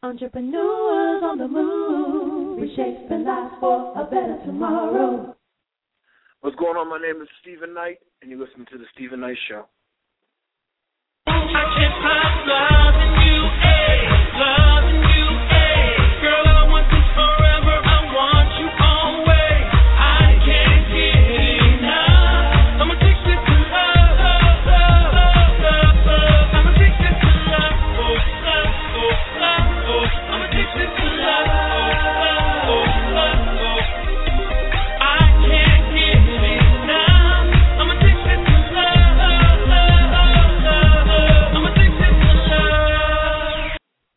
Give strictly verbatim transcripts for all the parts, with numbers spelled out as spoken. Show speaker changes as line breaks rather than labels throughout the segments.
Entrepreneurs on the move, reshaping lives for a better tomorrow.
What's going on? My name is Stephen Knight, and you're listening to The Stephen Knight Show.
I can't stop loving you, eh, loving you, eh. Girl, I want this forever, I want you always. I can't get enough. I'm addicted to love, love, love, love, love. I'm addicted to love, oh, love, oh, love, oh. I'm addicted to love, oh, love, oh, love, oh. I can't get enough. I'm addicted to love, love, love, love. I'm addicted to love.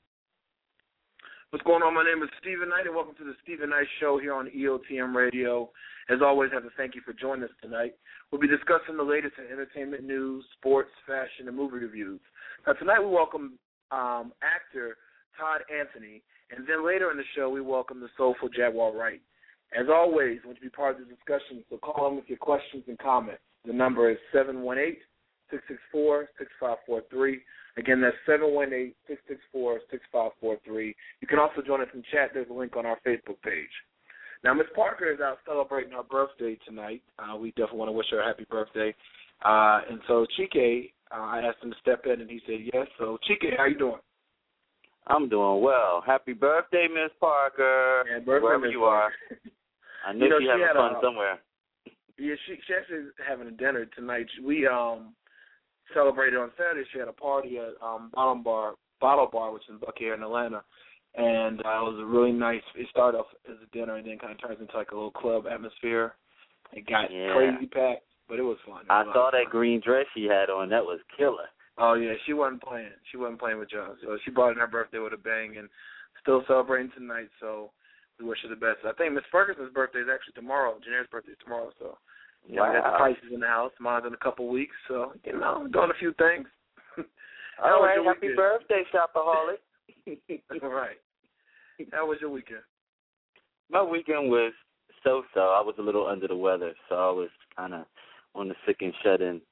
What's going on? My name is Stephen Knight, and welcome to The Stephen Knight Show here on E O T M Radio. As always, I have to thank you for joining us tonight. We'll be discussing the latest in entertainment news, sports, fashion, and movie reviews. Now, tonight we welcome um, actor Todd Anthony, and then later in the show we welcome the soulful Jaguar Wright. As always, I want you to be part of the discussion, so call in with your questions and comments. The number is seven one eight, six six four, six five four three. Again, that's seven one eight, six six four, six five four three. You can also join us in chat. There's a link on our Facebook page. Now, Miss Parker is out celebrating her birthday tonight. Uh, we definitely want to wish her a happy birthday. Uh, and so Chike, uh, I asked him to step in, and he said yes. So, Chike, how you doing?
I'm doing well. Happy birthday, Miss Parker.
Yeah, birthday,
wherever
Miss
you are. I know,
You know,
you
she
having
had
fun
a-
somewhere.
Yeah, she, she actually is having a dinner tonight. We um celebrated on Saturday. She had a party at um Bottle Bar, Bottle Bar, which is in Bucky here in Atlanta, and uh, it was a really nice. It started off as a dinner and then kind of turns into like a little club atmosphere. It got
Yeah.
crazy packed, but it was fun. It
I
was a lot
saw
of
that
fun.
green dress she had on. That was killer.
Oh yeah, she wasn't playing. She wasn't playing with y'all. So she brought in her birthday with a bang, and still celebrating tonight. So we wish her the best. I think Miss Ferguson's birthday is actually tomorrow. Janae's birthday is tomorrow. So you know, we got the
Wow.
prices in the house. Mine's in a couple weeks. So you know, we're doing a few things.
All
was
right,
your
happy
weekend?
birthday, Shopaholic.
All right. How was your weekend?
My weekend was so-so. I was a little under the weather, so I was kind of on the sick and shut-in.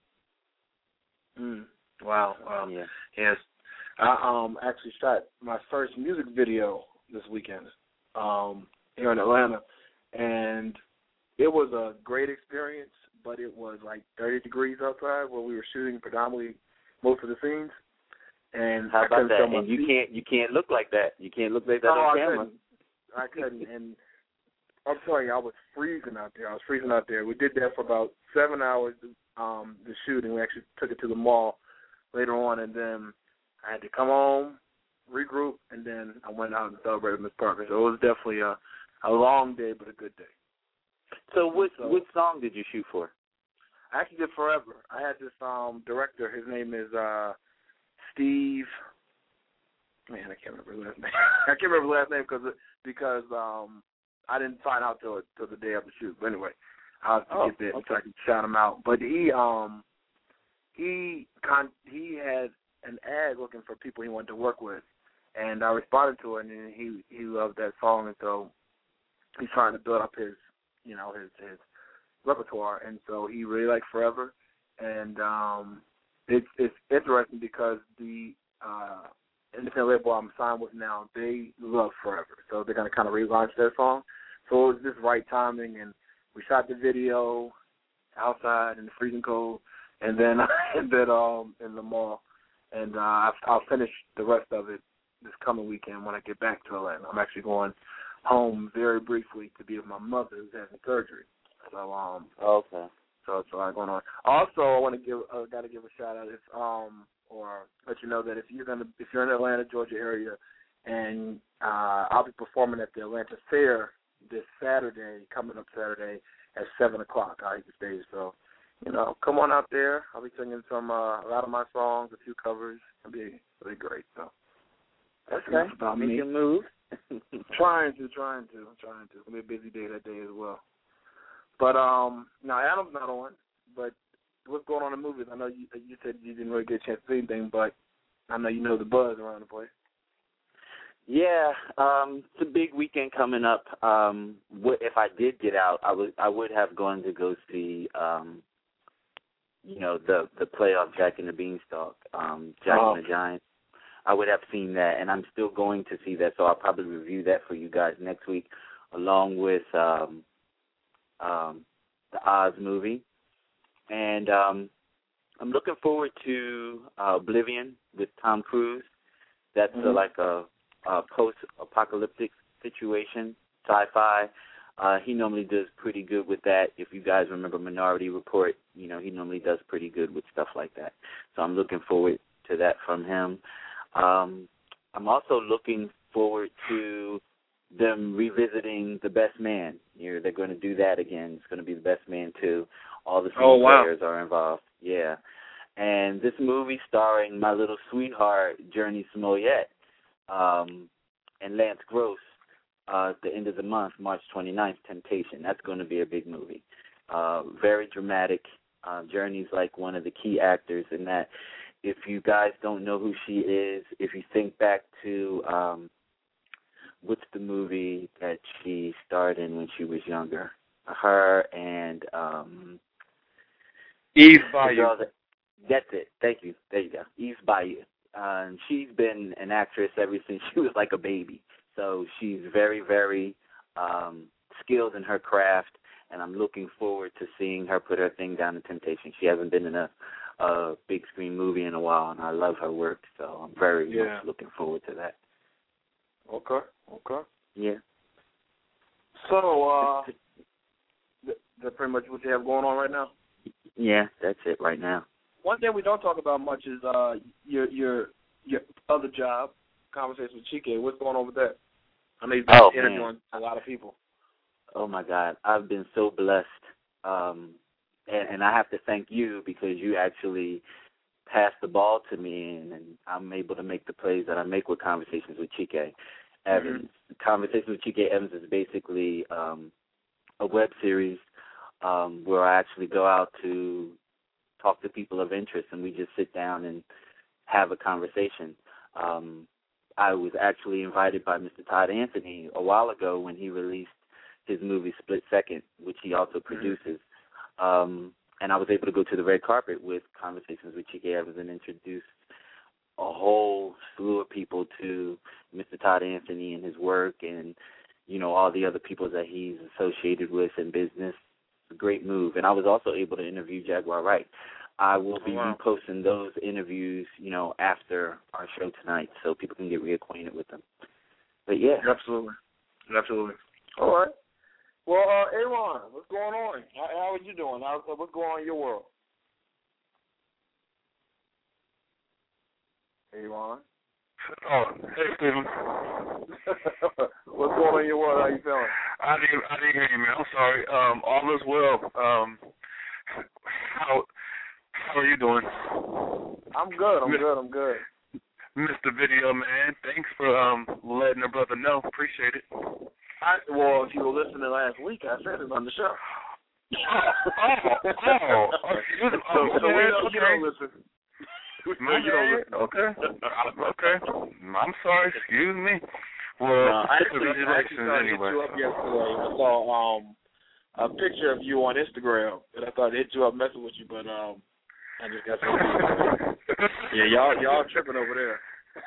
Mm. Wow. Wow.
Yeah.
Yes. I um actually shot my first music video this weekend um, here in Atlanta, and it was a great experience, but it was like thirty degrees outside where we were shooting predominantly most of the scenes. And
How
I
about
couldn't
that?
feel my
And you
feet.
can't you can't look like that. You can't look like that
No,
on
I
camera.
couldn't. I couldn't. And I'm telling you, I was freezing out there. I was freezing out there. We did that for about seven hours, um, the shooting. We actually took it to the mall later on, and then I had to come home, regroup, and then I went out and celebrated Miss Parker. So it was definitely a, a long day, but a good day.
So what
So-
what song did you shoot for?
I actually did Forever. I had this um, director. His name is uh, Steve. Man, I can't remember his last name. I can't remember his last name because because um, I didn't find out till till the day of the shoot. But anyway, I'll have to
Oh,
get that
okay.
so I can shout him out. But he um he con- he had an ad looking for people he wanted to work with, and I responded to it, and he he loved that song, and so he's trying to build up his you know his his repertoire, and so he really liked Forever, and um, it's it's interesting because the uh, independent label I'm signed with now, they love Forever, so they're going to kind of relaunch their song. So it was just right timing, and we shot the video outside in the freezing cold, and then and then um in the mall, and uh, I'll, I'll finish the rest of it this coming weekend when I get back to Atlanta. I'm actually going home very briefly to be with my mother who's having surgery. So um
Okay.
so it's a lot going on. Also, I want to give uh, got to give a shout out if um or let you know that if you're gonna if you're in the Atlanta, Georgia area, and uh, I'll be performing at the Atlanta Fair this Saturday, coming up Saturday at seven o'clock. I hate the stage, so you know, come on out there. I'll be singing some uh, a lot of my songs, a few covers. It'll be it'll be great. So that's
Okay.
enough about
Make
me.
a move.
Trying to, trying to, trying to. It's gonna be a busy day that day as well. But um, now Adam's not on. But what's going on in the movies? I know you you said you didn't really get a chance to see anything, but I know you know the buzz around the place.
Yeah, um, it's a big weekend coming up. Um, what, if I did get out, I would I would have gone to go see, um, you know, the the playoff Jack and the Beanstalk, um, Jack
Oh.
and the Giant. I would have seen that, and I'm still going to see that. So I'll probably review that for you guys next week, along with um, um, the Oz movie. And um, I'm looking forward to uh, Oblivion with Tom Cruise. That's mm-hmm. uh, like a, a post-apocalyptic situation, sci-fi. Uh, he normally does pretty good with that. If you guys remember Minority Report, you know, he normally does pretty good with stuff like that. So I'm looking forward to that from him. Um, I'm also looking forward to them revisiting The Best Man. You know, they're going to do that again. It's going to be The Best Man two. All the same
oh, wow.
players are involved. Yeah. And this movie starring my little sweetheart, Journey Smollett, um, and Lance Gross, uh, at the end of the month, March twenty-ninth, Temptation. That's going to be a big movie. Uh, very dramatic. Uh, Journey's like one of the key actors in that. If you guys don't know who she is, if you think back to um, what's the movie that she starred in when she was younger? Her and um,
Eve Bayou.
That, that's it. Thank you. There you go. Eve Bayou. Um, she's been an actress ever since she was like a baby. So she's very, very um, skilled in her craft, and I'm looking forward to seeing her put her thing down in Temptation. She hasn't been in a, a big screen movie in a while, and I love her work, so I'm very
yeah.
much looking forward to that.
Okay, okay.
Yeah.
So, uh, that's pretty much what you have going on right now?
Yeah, that's it right now.
One thing we don't talk about much is uh, your your your other job, Conversations with Chike. What's going on with that? I know you've been
oh,
interviewing
man.
a lot of people.
Oh, my God. I've been so blessed. Um, and, and I have to thank you because you actually passed the ball to me, and, and I'm able to make the plays that I make with Conversations with Chike Evans. Mm-hmm. Conversations with Chike Evans is basically um, a web series um, where I actually go out to talk to people of interest, and we just sit down and have a conversation. Um, I was actually invited by Mister Todd Anthony a while ago when he released his movie Split Second, which he also produces. Um, and I was able to go to the red carpet with Conversations with Chike Evans and introduce a whole slew of people to Mister Todd Anthony and his work and, you know, all the other people that he's associated with in business. It's a great move. And I was also able to interview Jaguar Wright. I will be oh, wow. reposting those interviews, you know, after our show tonight so people can get reacquainted with them. But, yeah.
Absolutely. Absolutely. All right. Well, uh, Aaron, what's going on? How, how are you doing? How, what's going on in your world? Aaron?
Oh, hey, Stephen.
What's going on in your world? How you feeling?
I didn't, I didn't hear you, man. I'm sorry. Um, all is well. Um, how... How are you doing?
I'm good. I'm good. I'm good.
Mister Video Man, thanks for um letting a brother know. Appreciate it.
I, well, if you were listening last week, I said it on the show.
oh, oh, oh, oh,
so, so we know
okay.
you don't listen.
My
you don't listen.
Okay. Okay. I'm sorry. Excuse me. Well,
no, I actually, I actually saw
anyway.
you up yesterday. I saw um a picture of you on Instagram, and I thought I'd hit you up messing with you, but um. I just got some. Yeah, y'all, y'all tripping over there.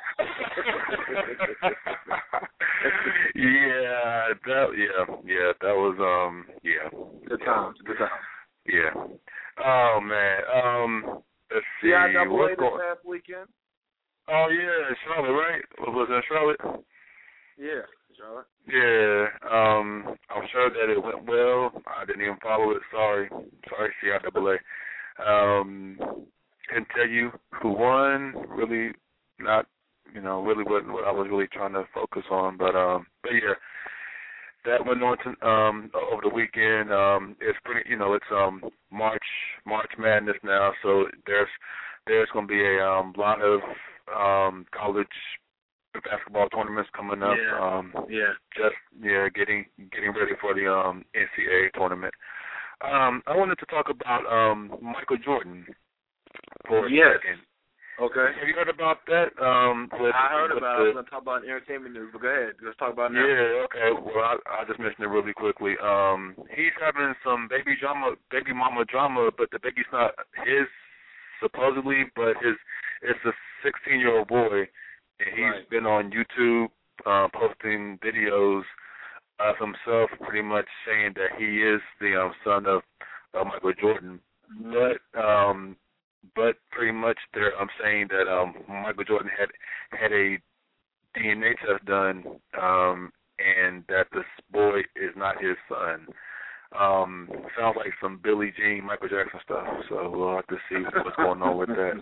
yeah, that, yeah, yeah, that was, um, yeah.
Good times, good times.
Yeah. Oh man, um, let's see.
Yeah, I double
what's
A this past weekend.
Oh yeah, Charlotte, right? What was it, Charlotte?
Yeah, Charlotte.
Yeah, um, I'm sure that it went well. I didn't even follow it. Sorry, sorry, C I double A. Um, couldn't tell you who won. Really, not, you know, really wasn't what I was really trying to focus on. But um, but yeah, that went on to, um over the weekend. Um, it's pretty, you know, it's um March March Madness now, so there's there's going to be a um lot of um college basketball tournaments coming up.
Yeah.
Um,
yeah.
Just yeah, getting getting ready for the um N C A A tournament. Um, I wanted to talk about um, Michael Jordan for a
yes.
second.
Okay.
Have you heard about that? Um, with,
I heard
with
about
the,
it. I was going to talk about entertainment news, but go ahead. Let's talk about it now.
Yeah, okay. Well, I, I'll just mention it really quickly. Um, he's having some baby drama, baby mama drama, but the baby's not his, supposedly, but his it's a sixteen-year-old boy, and he's
Right.
been on YouTube uh, posting videos of himself, pretty much saying that he is the um, son of uh, Michael Jordan.
Mm-hmm.
But um, but pretty much they're um, saying that um, Michael Jordan had had a D N A test done, um, and that this boy is not his son. Um, sounds like some Billie Jean, Michael Jackson stuff. So we'll have to see what's going on with that.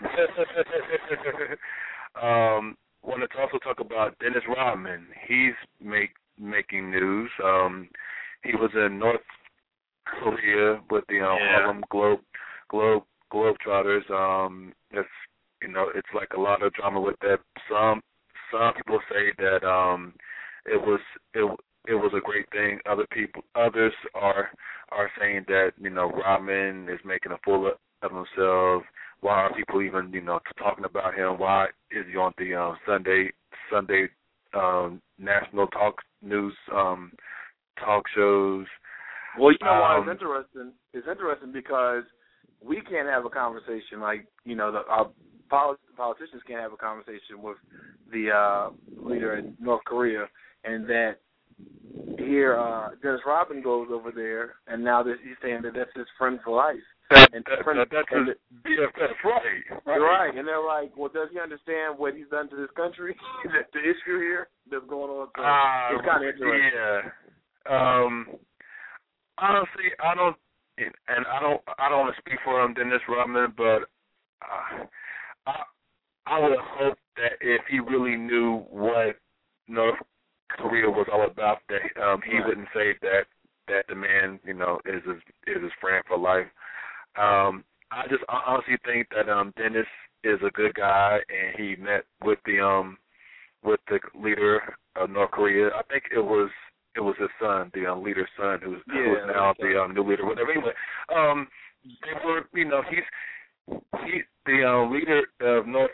um, wanted to also talk about Dennis Rodman. He's make making news. Um, he was in North Korea with the um,
Yeah.
Harlem Globe Globe Globetrotters. Um, it's you know it's like a lot of drama with that. Some some people say that um, it was it it was a great thing. Other people others are are saying that you know Rodman is making a fool of himself. Why are people even you know talking about him? Why is he on the um, Sunday Sunday um, national talk news um, talk shows?
Well, you know why
Um,
it's interesting? It's interesting because we can't have a conversation like, you know, the, our polit- politicians can't have a conversation with the uh, leader in North Korea, and that here uh, Dennis Rodman goes over there, and now this, he's saying that that's his friend for life.
That,
And
that,
friend-
that, that's
and
his B F F, right?
Right. right, and they're like, well, does he understand what he's done to this country? That's the issue here that's going on. So
Uh,
it's kind of interesting.
Yeah. Um, honestly, I don't, and I don't, I don't want to speak for him, Dennis Rodman, but uh, I, I would hope that if he really knew what North Korea was all about, that um, he
Right.
wouldn't say that that the man, you know, is his is his friend for life. Um, I just I honestly think that um, Dennis is a good guy, and he met with the um with the leader of North Korea. I think it was it was his son, the um, leader's son, who's who's
Yeah,
now
that's
the um, new leader. Whatever. Anyway, um, they were, you know, he's he the um, leader of North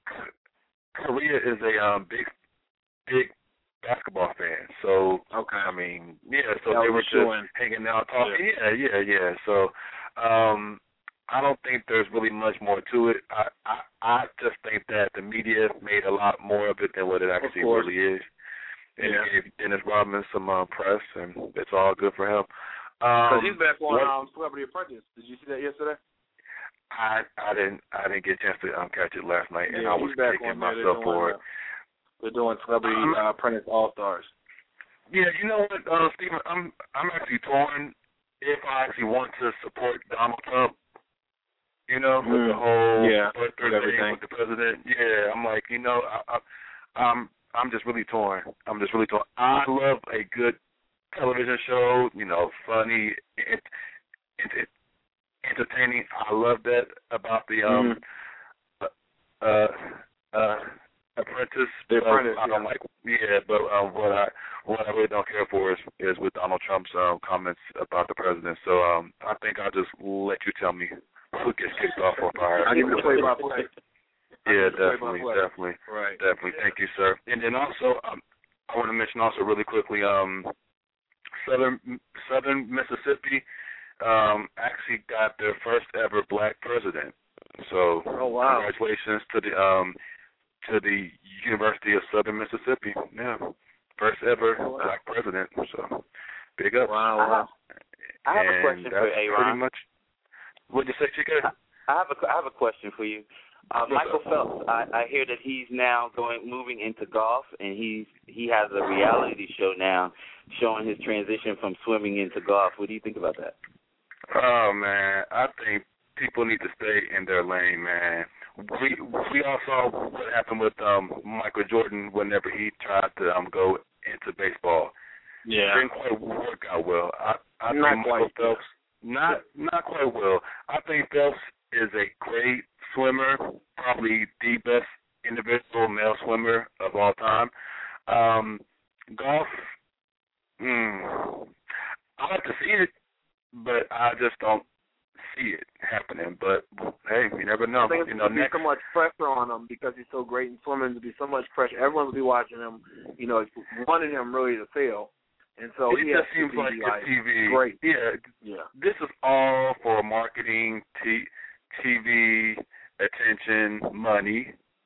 Korea is a um, big big basketball fan. So
Okay.
I mean, yeah. So
That
they
was
were
a
just
shoo-in.
hanging out, talking. Yeah, yeah, yeah. yeah. So. Um, I don't think there's really much more to it. I, I I just think that the media made a lot more of it than what it actually
course.
really is. And
Yeah.
it gave Dennis Rodman some uh, press, and it's all good for him.
Because
Um,
he's back on
what-
um, Celebrity Apprentice. Did you see that yesterday?
I I didn't I didn't get a chance to um, catch it last night, and
Yeah,
I was
he's back
kicking
on there. They're
myself
doing,
for it.
uh, They're doing Celebrity
Um,
uh, Apprentice All Stars.
Yeah, you know what, uh, Stephen, I'm I'm actually torn if I actually want to support Donald Trump. You know, with
Mm.
the whole
Yeah,
birthday
with everything.
thing with the president. Yeah, I'm like, you know, I, I, I'm I'm just really torn. I'm just really torn. I love a good television show. You know, funny, it, it, it, entertaining. I love that about the um
Mm-hmm.
uh uh Apprentice.
The
But
Apprentice,
I don't
yeah.
like. Yeah, but um, what I what I really don't care for is is with Donald Trump's um comments about the president. So um, I think I'll just let you tell me who gets kicked off or fired.
I'll give you the play-by-play. I'll
Yeah,
give you the
definitely,
play-by-play.
definitely,
Right.
definitely. Thank you, sir. And then also, um, I want to mention also really quickly, um, Southern Southern Mississippi um, actually got their first ever black president. So,
Oh, wow.
congratulations to the um, to the University of Southern Mississippi. Yeah, first ever
Oh, wow.
black president. So, big up.
Wow,
I
wow.
have, I have a
And
question for
that's pretty
Aaron.
much. What'd you say, Chica?
I have a I have a question for you. Uh,
What's
Michael
up?
Phelps, I, I hear that he's now going moving into golf, and he's he has a reality show now showing his transition from swimming into golf. What do you think about that?
Oh man, I think people need to stay in their lane, man. We we all saw what happened with um Michael Jordan whenever he tried to um go into baseball.
Yeah.
Didn't quite work out well. I I
Not
think Michael
quite.
Phelps not not quite well. I think Phelps is a great swimmer, probably the best individual male swimmer of all time. Um, golf, mm, I like to see it, but I just don't see it happening. But hey, you never know.
I think it's
You know,
going to be
next,
so much pressure on him because he's so great in swimming. There'll be so much pressure. Everyone will be watching him, you know, wanting him really to fail. And so
it
he
just
has
seems
to be
like
like,
it's T V.
great.
Yeah,
Yeah.
this is all for marketing, t- T V, attention, money.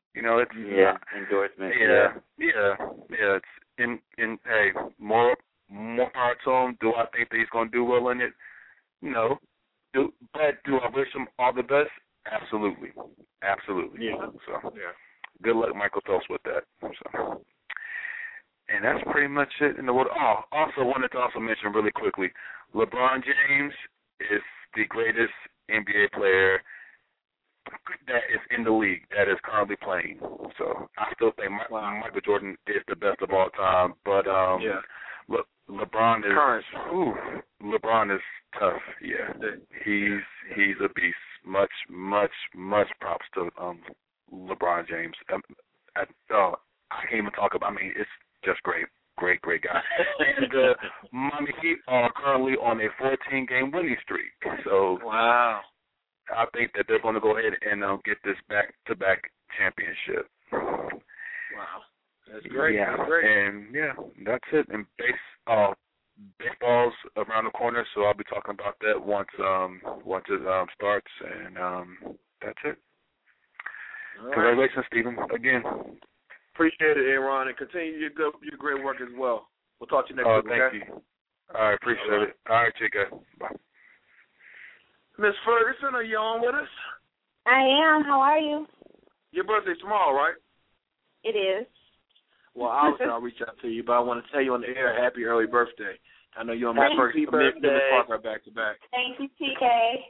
You know, it's
yeah,
uh,
endorsement.
Yeah, yeah, yeah. It's in in hey, more more power to him. Do I think that he's going to do well in it? No. Do but do I wish him all the best? Absolutely, absolutely.
Yeah.
So
Yeah.
good luck, Michael Phelps, with that. So. And that's pretty much it in the world. Oh, also wanted to also mention really quickly, LeBron James is the greatest N B A player that is in the league that is currently playing. So I still think my,
Wow.
Michael Jordan is the best of all time. But um,
Yeah.
Le, LeBron is
Current.
ooh, LeBron is tough. Yeah, he's he's a beast. Much much much props to um LeBron James. Um, I, oh, I can't even talk about. I mean, it's just great, great, great guy. And the Miami Heat are currently on a fourteen-game winning streak. So
wow,
I think that they're going to go ahead and uh, get this back-to-back championship.
wow, that's great.
Yeah,
That's great.
and yeah, that's it. And base, uh, baseball's around the corner, so I'll be talking about that once um once it um starts, and um that's it.
All right.
Congratulations, Stephen, again.
Appreciate it, Aaron, and continue your good, your great work as well. We'll talk to you next
Oh,
week.
thank
Okay?
you. All right, appreciate
All right.
it. All right, Chica. Bye.
Miss Ferguson, are you on with us?
I am. How are you?
Your birthday's tomorrow, right?
It is.
Well, obviously I'll reach out to you, but I want to tell you on the air, happy early birthday. I know you're on my
Thank
first
you.
Miss
Birthday.
Parker back to back.
Thank you, T K.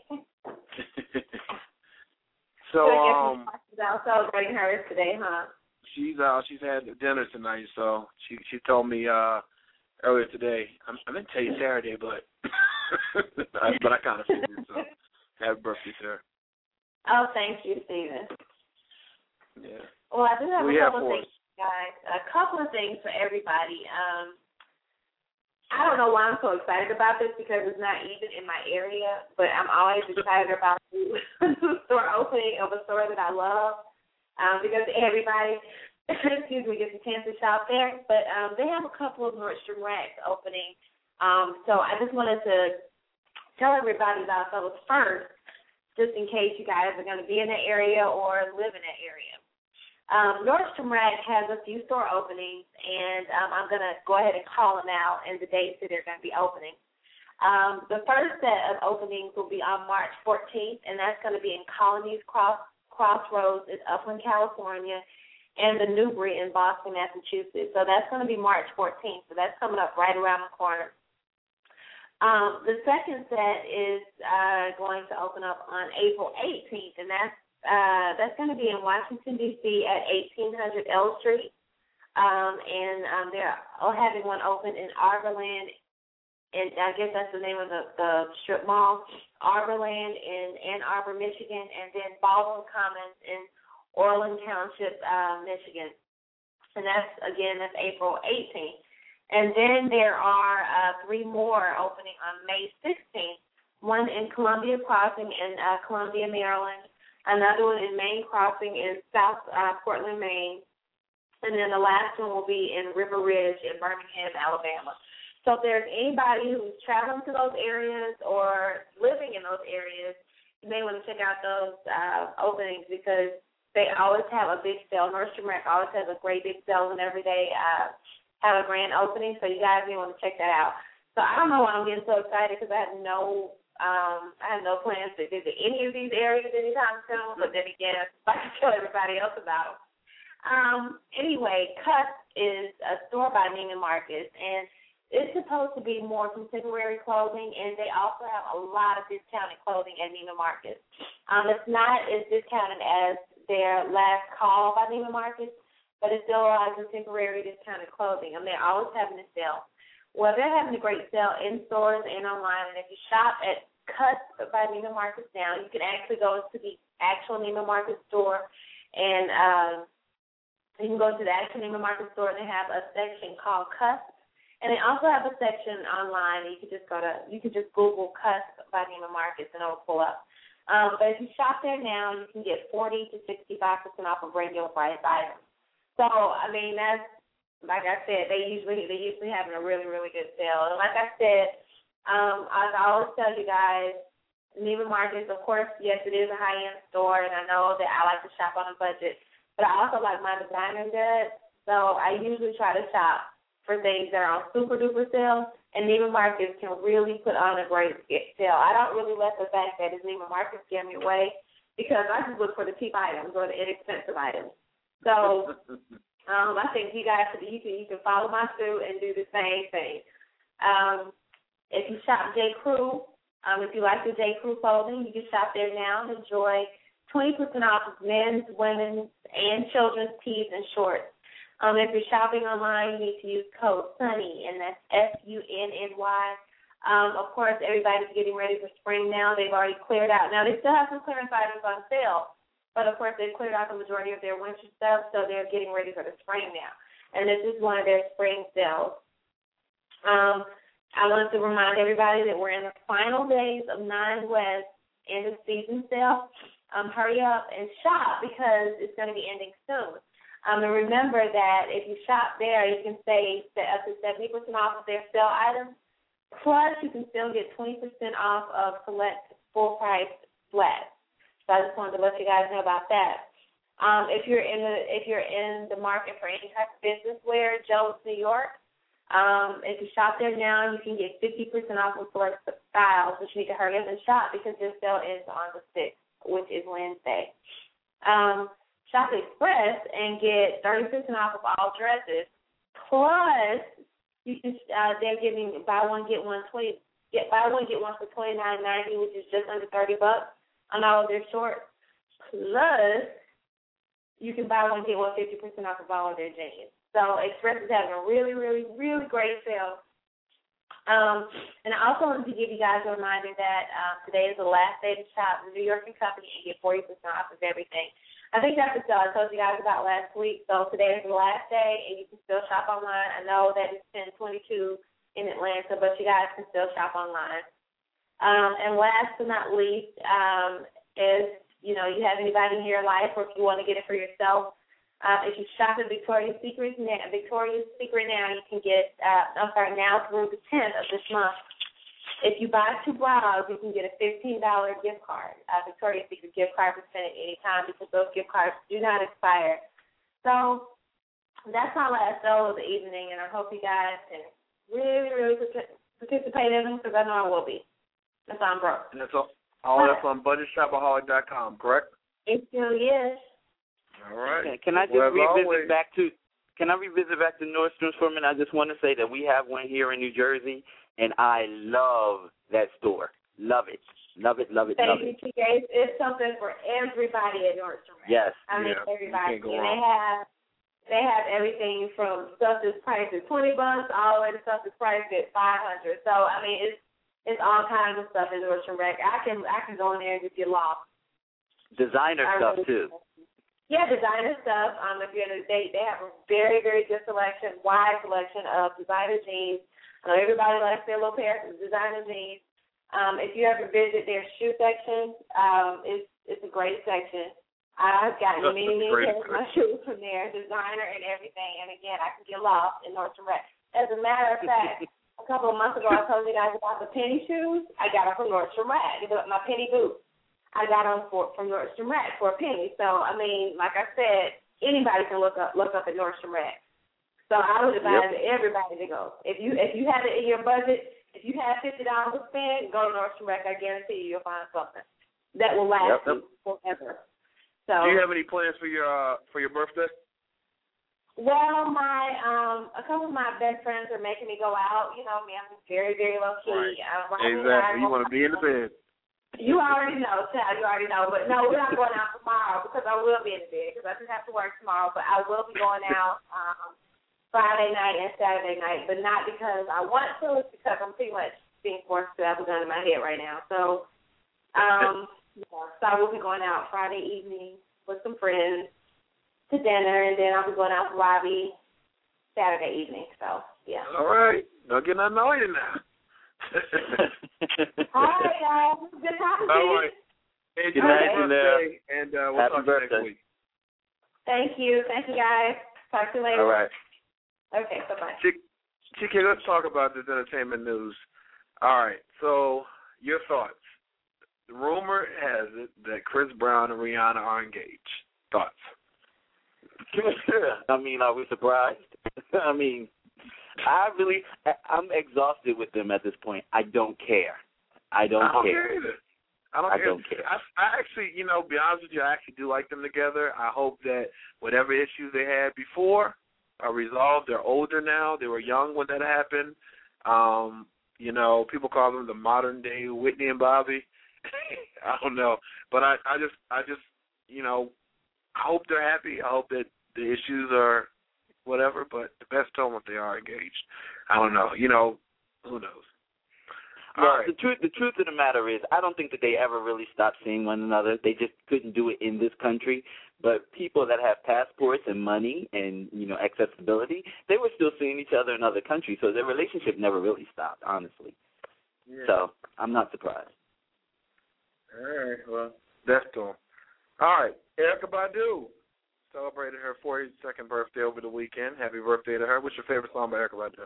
So,
I guess
um,
she's out celebrating hers today, huh?
she's uh she's had dinner tonight, so she she told me uh earlier today. I'm, I didn't tell you Saturday, but but I kind of figured. So happy birthday to her.
Oh, thank you, Stephen.
Yeah.
Well, I do have
What
a
do you have
couple of
for
things, guys. A couple of things for everybody. Um, I don't know why I'm so excited about this because it's not even in my area, but I'm always excited about the store opening of a store that I love um, because everybody, excuse me, gets a chance to shop there. But um, they have a couple of Nordstrom Racks opening. Um, so I just wanted to tell everybody about those first, just in case you guys are going to be in that area or live in that area. Um, Nordstrom Rack has a few store openings, and um, I'm going to go ahead and call them out and the dates that they're going to be opening. Um, the first set of openings will be on March fourteenth, and that's going to be in Colonies Cross, Crossroads in Upland, California, and the Newbury in Boston, Massachusetts. So that's going to be March fourteenth, so that's coming up right around the corner. Um, the second set is uh, going to open up on April eighteenth, and that's Uh, that's going to be in Washington, D C at eighteen hundred L Street. Um, and um, they're having one open in Arborland, and I guess that's the name of the, the strip mall, Arborland in Ann Arbor, Michigan, and then Baldwin Commons in Orland Township, uh, Michigan. And that's, again, that's April eighteenth. And then there are uh, three more opening on May sixteenth, one in Columbia Crossing in uh, Columbia, Maryland, another one in Maine Crossing in South uh, Portland, Maine, and then the last one will be in River Ridge in Birmingham, Alabama. So if there's anybody who's traveling to those areas or living in those areas, you may want to check out those uh, openings because they always have a big sale. Nordstrom Rack always has a great big sale whenever they uh, have a grand opening, so you guys may want to check that out. So I don't know why I'm getting so excited because I have no Um, I have no plans to visit any of these areas anytime soon, but then again, I can tell everybody else about them. Um, anyway, Cuss is a store by Neiman Marcus, and it's supposed to be more contemporary clothing, and they also have a lot of discounted clothing at Neiman Marcus. Um, it's not as discounted as their Last Call by Neiman Marcus, but it's still a lot of contemporary discounted clothing, and they're always having a sale. Well, they're having a great sale in stores and online, and if you shop at Cuss by Neiman Marcus now, you can actually go to the actual Neiman Marcus store, and um, you can go to the actual Neiman Marcus store, and they have a section called Cuss, and they also have a section online. You can just go to, you can just Google Cuss by Neiman Marcus, and it'll pull up. Um, but if you shop there now, you can get forty to sixty-five percent off of regular price items. So, I mean, that's, like I said, they usually they usually having a really, really good sale. And like I said, um, I always tell you guys, Neiman Marcus, of course, yes, it is a high-end store, and I know that I like to shop on a budget. but I also like my designer goods. So I usually try to shop for things that are on super duper sale, and Neiman Marcus can really put on a great sale. I don't really let the fact that it's Neiman Marcus scare me away, because I just look for the cheap items or the inexpensive items. So um, I think you guys you can you can follow my suit and do the same thing. Um, if you shop J. Crew, um, if you like the J. Crew clothing, you can shop there now and enjoy twenty percent off of men's, women's, and children's tees and shorts. Um, if you're shopping online, you need to use code SUNNY, and that's S U N N Y. Um, of course, everybody's getting ready for spring now. They've already cleared out. Now, they still have some clearance items on sale, but, of course, they've cleared out the majority of their winter stuff, so they're getting ready for the spring now. And this is one of their spring sales. Um, I wanted to remind everybody that we're in the final days of Nine West end of season sale. Um, hurry up and shop, because it's going to be ending soon. Um, and remember that if you shop there, you can save up to seventy percent off of their sale items. Plus, you can still get twenty percent off of select full-price flats. So I just wanted to let you guys know about that. Um, if you're in the if you're in the market for any type of business wear, Joe's New York. Um, if you shop there now, you can get fifty percent off of select styles, which you need to hurry up and shop, because their sale ends on the sixth, which is Wednesday. Um, shop Express and get thirty percent off of all dresses. Plus, you can uh, they're giving buy one get one twenty get buy one get one for twenty nine ninety, which is just under thirty bucks on all of their shorts. Plus, you can buy one get one fifty percent off of all of their jeans. So Express is having a really, really, really great sale. Um, and I also wanted to give you guys a reminder that uh, today is the last day to shop New York and Company and get forty percent off of everything. I think that's the sale I told you guys about last week. So today is the last day, and you can still shop online. I know that it's ten twenty-two in Atlanta, but you guys can still shop online. Um, and last but not least, um, is, you know, you have anybody in your life, or if you want to get it for yourself, Uh, if you shop at Victoria's Secret now, Victoria's Secret now, you can get, uh, I'm sorry, now through the tenth of this month. If you buy two bras, you can get a fifteen dollars gift card, a Victoria's Secret gift card for spending any time, because those gift cards do not expire. So that's my last show of the evening, and I hope you guys can really, really participate in them, because I know I will be. That's why I'm broke.
And that's all, all that's on budget shopaholic dot com, correct?
It still is.
All right.
Okay, can I just
well,
revisit
always.
back to can I revisit back to Nordstrom's for a minute? I just want to say that we have one here in New Jersey, and I love that store. Love it. Love it, love it, love
Thank
it.
you, guys. It's something for everybody at Nordstrom.
Yes.
I mean,
yeah,
everybody.
You can't go
and
wrong.
they have they have everything from stuff that's priced at twenty bucks all the way to stuff that's priced at five hundred. So I mean, it's it's all kinds of stuff at Nordstrom Rack. I can I can go in there and just get lost.
Designer
I
stuff,
really
too.
Yeah, designer stuff. Um, if you're in a date, they have a very, very good selection, wide selection of designer jeans. I know everybody likes their little pair of designer jeans. Um, if you ever visit their shoe section, um, it's it's a great section. I've gotten
That's
many, many
great.
pairs of my shoes from there, designer and everything. And again, I can get lost in Nordstrom Rack. As a matter of fact, a couple of months ago, I told you guys about the penny shoes. I got them from Nordstrom Rack. My penny boots. I got them for, from Nordstrom Rack for a penny. So, I mean, like I said, anybody can look up look up at Nordstrom Rack. So I would advise yep. everybody to go. If you if you have it in your budget, if you have fifty dollars to spend, go to Nordstrom Rack. I guarantee you you'll find something that will last
Yep.
you forever. So,
do you have any plans for your uh, for your birthday?
Well, my um, a couple of my best friends are making me go out. You know me, I'm very, very low key.
Right.
Um,
Exactly. You want to be in the bed.
You already know, child. You already know. But no, we're not going out tomorrow, because I will be in the bed, because I just have to work tomorrow. But I will be going out um, Friday night and Saturday night, but not because I want to. It's because I'm pretty much being forced to have a gun in my head right now. So, um, yeah, so I will be going out Friday evening with some friends to dinner, and then I'll be going out to Robbie Saturday evening. So, yeah.
All right. Don't get annoyed now.
All right, guys. Good talking to
All
you.
right. Hey,
Good
happy
night,
birthday, and uh, we'll
Happy
talk to you
birthday.
next week.
Thank you. Thank you, guys. Talk to you later.
All right.
Okay, bye-bye.
Chick, Chicky, let's talk about this entertainment news. All right, so your thoughts. The rumor has it that Chris Brown and Rihanna are engaged. Thoughts?
I mean, are we surprised? I mean, I really, I'm exhausted with them at this point. I don't care. I don't,
I don't
care.
care either. I don't
I
care.
don't care.
I, I actually, you know, be honest with you, I actually do like them together. I hope that whatever issues they had before are resolved. They're older now. They were young when that happened. Um, you know, people call them the modern day Whitney and Bobby. I don't know, but I, I just, I just, you know, I hope they're happy. I hope that the issues are whatever, but the best tell them if they are engaged. I don't know. You know, who knows? All
Well,
right.
the truth, the truth of the matter is, I don't think that they ever really stopped seeing one another. They just couldn't do it in this country. But people that have passports and money and, you know, accessibility, they were still seeing each other in other countries. So their relationship never really stopped, honestly.
Yeah.
So I'm not surprised.
All right. Well, that's cool. All right. Erykah Badu celebrated her forty-second birthday over the weekend. Happy birthday to her. What's your favorite song by Erykah Badu?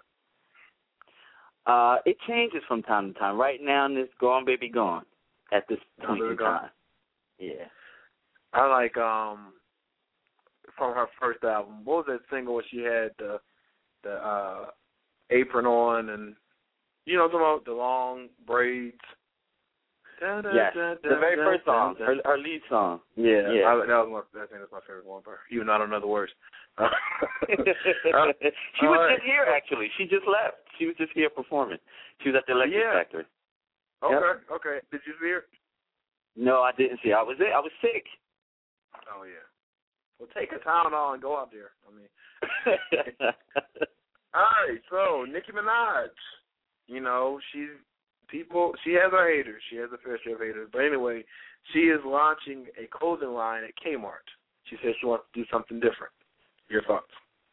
Uh, it changes from time to time. Right now, it's Gone Baby Gone at this point in time. Yeah.
I like um from her first album. What was that single where she had the the uh, apron on and you know the the long braids? Da, da,
Yes,
da,
the
da,
very
da,
first
da,
song,
da.
her, her lead song.
Yeah,
Yeah.
I, that was my, I think that's my favorite one. For her, even though I don't know the words. Uh,
she was
right.
just here, actually. She just left. She was just here performing. She was at the Electric
Yeah.
Factory.
Okay,
Yep.
okay. Did you see her?
No, I didn't see. I was I was sick.
Oh yeah. Well, take a Tylenol and go out there. I mean. All right, so Nicki Minaj. You know, she's people. She has her haters. She has a fair share of haters. But anyway, she is launching a clothing line at Kmart. She says she wants to do something different. Your thoughts?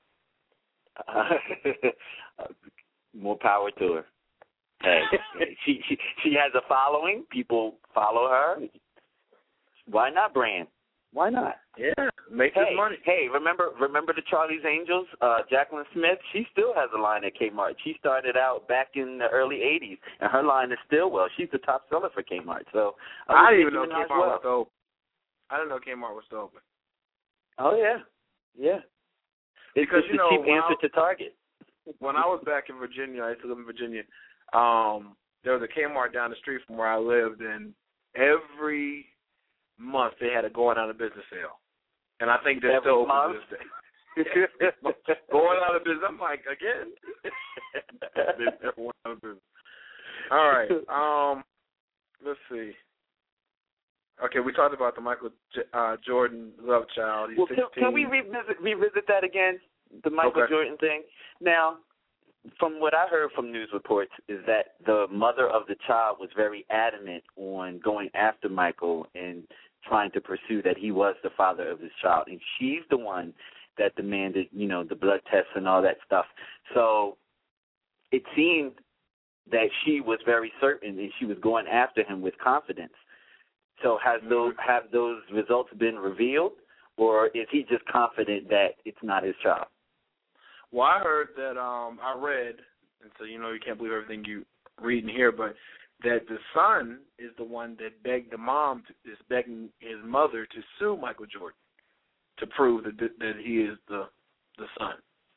Uh, more power to her. Hey, she she she has a following. People follow her. Why not brand? Why not?
Yeah, make
Hey,
this money.
hey, remember remember the Charlie's Angels? Uh, Jacqueline Smith, she still has a line at Kmart. She started out back in the early eighties, and her line is still well. She's the top seller for Kmart. So uh,
I didn't even know
Nicki Minaj
Kmart
well.
was still open. I didn't know Kmart was still open.
Oh yeah, yeah. It's
Because,
just
you
the
know,
cheap
when
answer
I-
to Target.
When I was back in Virginia, I used to live in Virginia. Um, there was a Kmart down the street from where I lived, and every month they had a going out of business sale. And I think they're
Every
still open
month?
to this day. Going out of business. I'm like, again? They never went out of business. All right. Um, let's see. Okay, we talked about the Michael J- uh, Jordan love child. He's
Well, can,
sixteen.
can we revisit revisit that again, the Michael
Okay.
Jordan thing? Now, from what I heard from news reports, is that the mother of the child was very adamant on going after Michael and trying to pursue that he was the father of his child, and she's the one that demanded, you know, the blood tests and all that stuff. So it seemed that she was very certain, and she was going after him with confidence. So has those have those results been revealed, or is he just confident that it's not his child?
Well, I heard that um, I read, and so you know you can't believe everything you read and hear, but that the son is the one that begged the mom to, is begging his mother to sue Michael Jordan to prove that that he is the the son.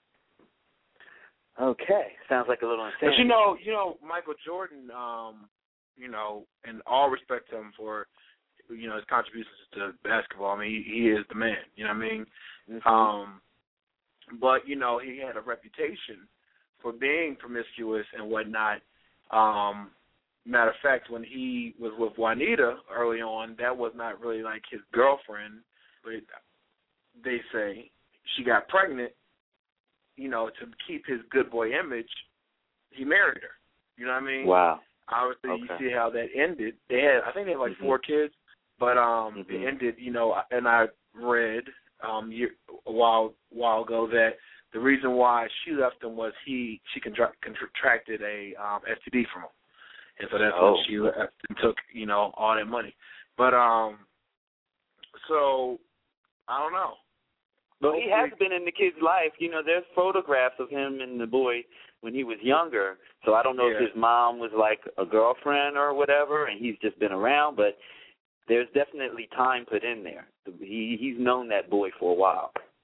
Okay, sounds like a little insane.
But you know, you know Michael Jordan, um, you know, in all respect to him for you know his contributions to basketball. I mean, he, he is the man. You know what I mean?
Mm-hmm.
Um, but you know, he had a reputation for being promiscuous and whatnot. Um, matter of fact, when he was with Juanita early on, that was not really like his girlfriend, but they say she got pregnant. You know, to keep his good boy image, he married her. You know what I mean?
Wow.
Obviously,
Okay.
you see how that ended. They had, I think they had like
Mm-hmm.
four kids, but um,
Mm-hmm.
it ended. You know, and I read um year, a while while ago that the reason why she left him was he she contra- contracted a um, S T D from him, and so that's
Oh.
when she left and took you know all that money. But um, so I don't know.
Well, he has been in the kid's life. You know, there's photographs of him and the boy when he was younger. So I don't know
Yeah.
if his mom was like a girlfriend or whatever, and he's just been around. But there's definitely time put in there. He he's known that boy for a while.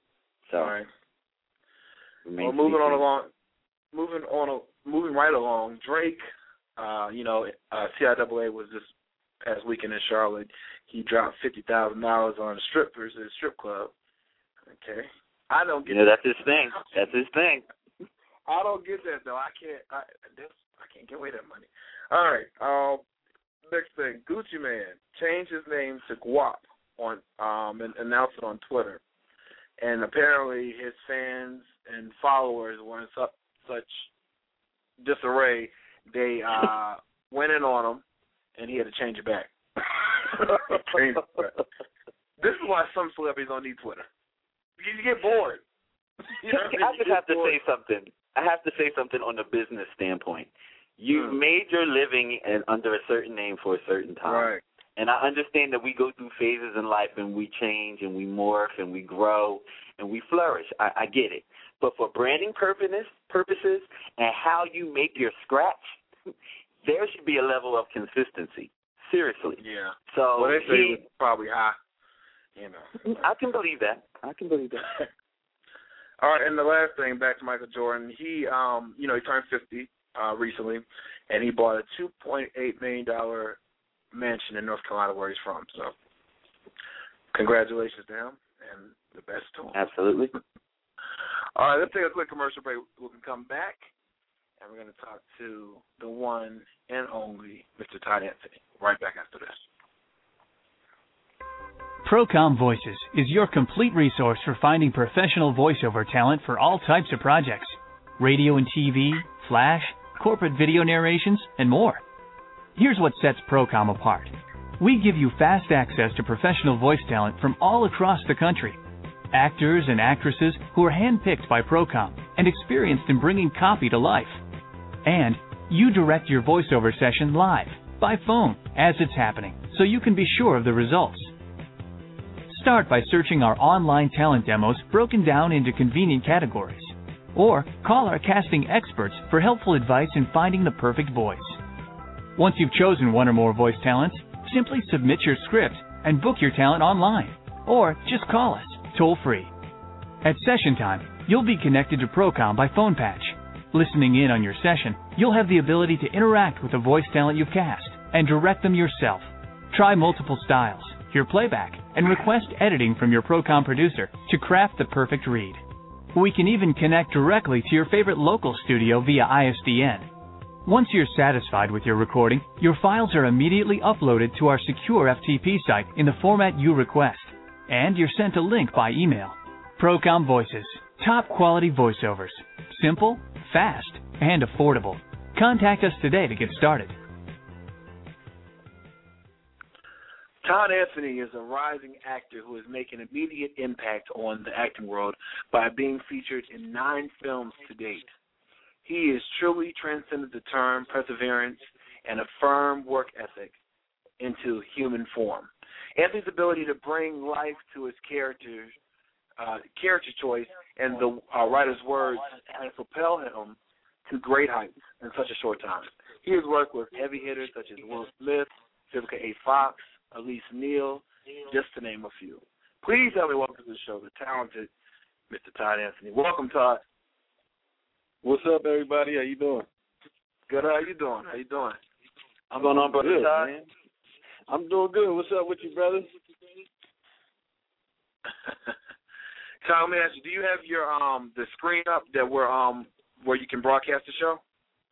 So,
all right.
Well,
moving on along, moving on, moving right along. Drake, uh, you know, uh, C I A A was this past weekend in Charlotte. He dropped fifty thousand dollars on strippers at a strip club. Okay, I don't get.
You know, that's his thing. That's his thing.
I don't get that though. I can't. I, this, I can't give away that money. All right. Um, next thing, Gucci Mane changed his name to Guap on um and announced it on Twitter, and apparently his fans and followers were in su- such disarray they uh went in on him, and he had to change it back. change it back. This is why some celebrities don't need Twitter. You get bored. You know,
I just have to bored. say something. I have to say something on the business standpoint. You've mm. made your living and under a certain name for a certain time.
Right.
And I understand that we go through phases in life and we change and we morph and we grow and we flourish. I, I get it. But for branding purposes, purposes and how you make your scratch, there should be a level of consistency. Seriously.
Yeah.
So
well, they say
he,
it's probably high. You know.
I can believe that. I can believe that.
All right, and the last thing, back to Michael Jordan. He, um, you know, he turned fifty uh, recently, and he bought a two point eight million dollar mansion in North Carolina, where he's from. So, congratulations to him, and the best to him.
Absolutely.
All right, let's take a quick commercial break. We can come back, and we're going to talk to the one and only Mister Todd Anthony. Right back after this.
Procom Voices is your complete resource for finding professional voiceover talent for all types of projects. Radio and T V, flash, corporate video narrations, and more. Here's what sets Procom apart. We give you fast access to professional voice talent from all across the country. Actors and actresses who are handpicked by Procom and experienced in bringing copy to life. And you direct your voiceover session live, by phone, as it's happening, so you can be sure of the results. Start by searching our online talent demos broken down into convenient categories. Or call our casting experts for helpful advice in finding the perfect voice. Once you've chosen one or more voice talents, simply submit your script and book your talent online. Or just call us, toll free. At session time, you'll be connected to Procom by phone patch. Listening in on your session, you'll have the ability to interact with the voice talent you've cast and direct them yourself. Try multiple styles, hear playback, and request editing from your Procom producer to craft the perfect read. We can even connect directly to your favorite local studio via I S D N. Once you're satisfied with your recording, your files are immediately uploaded to our secure F T P site in the format you request, and you're sent a link by email. Procom Voices, top quality voiceovers. Simple, fast, and affordable. Contact us today to get started.
Todd Anthony is a rising actor who is making immediate impact on the acting world by being featured in nine films to date. He has truly transcended the term perseverance and a firm work ethic into human form. Anthony's ability to bring life to his character, uh, character choice and the uh, writer's words has propelled him to great heights in such a short time. He has worked with heavy hitters such as Will Smith, Vivica A. Fox, Elise Neal, just to name a few. Please help me welcome to the show the talented Mister Todd Anthony. Welcome, Todd.
What's up, everybody? How you doing?
Good. How you doing? How you doing?
I'm going on, brother
good,
Todd.
Man. I'm doing good. What's up with you, brother?
Todd, let me ask you: do you have your um the screen up that where um where you can broadcast the show?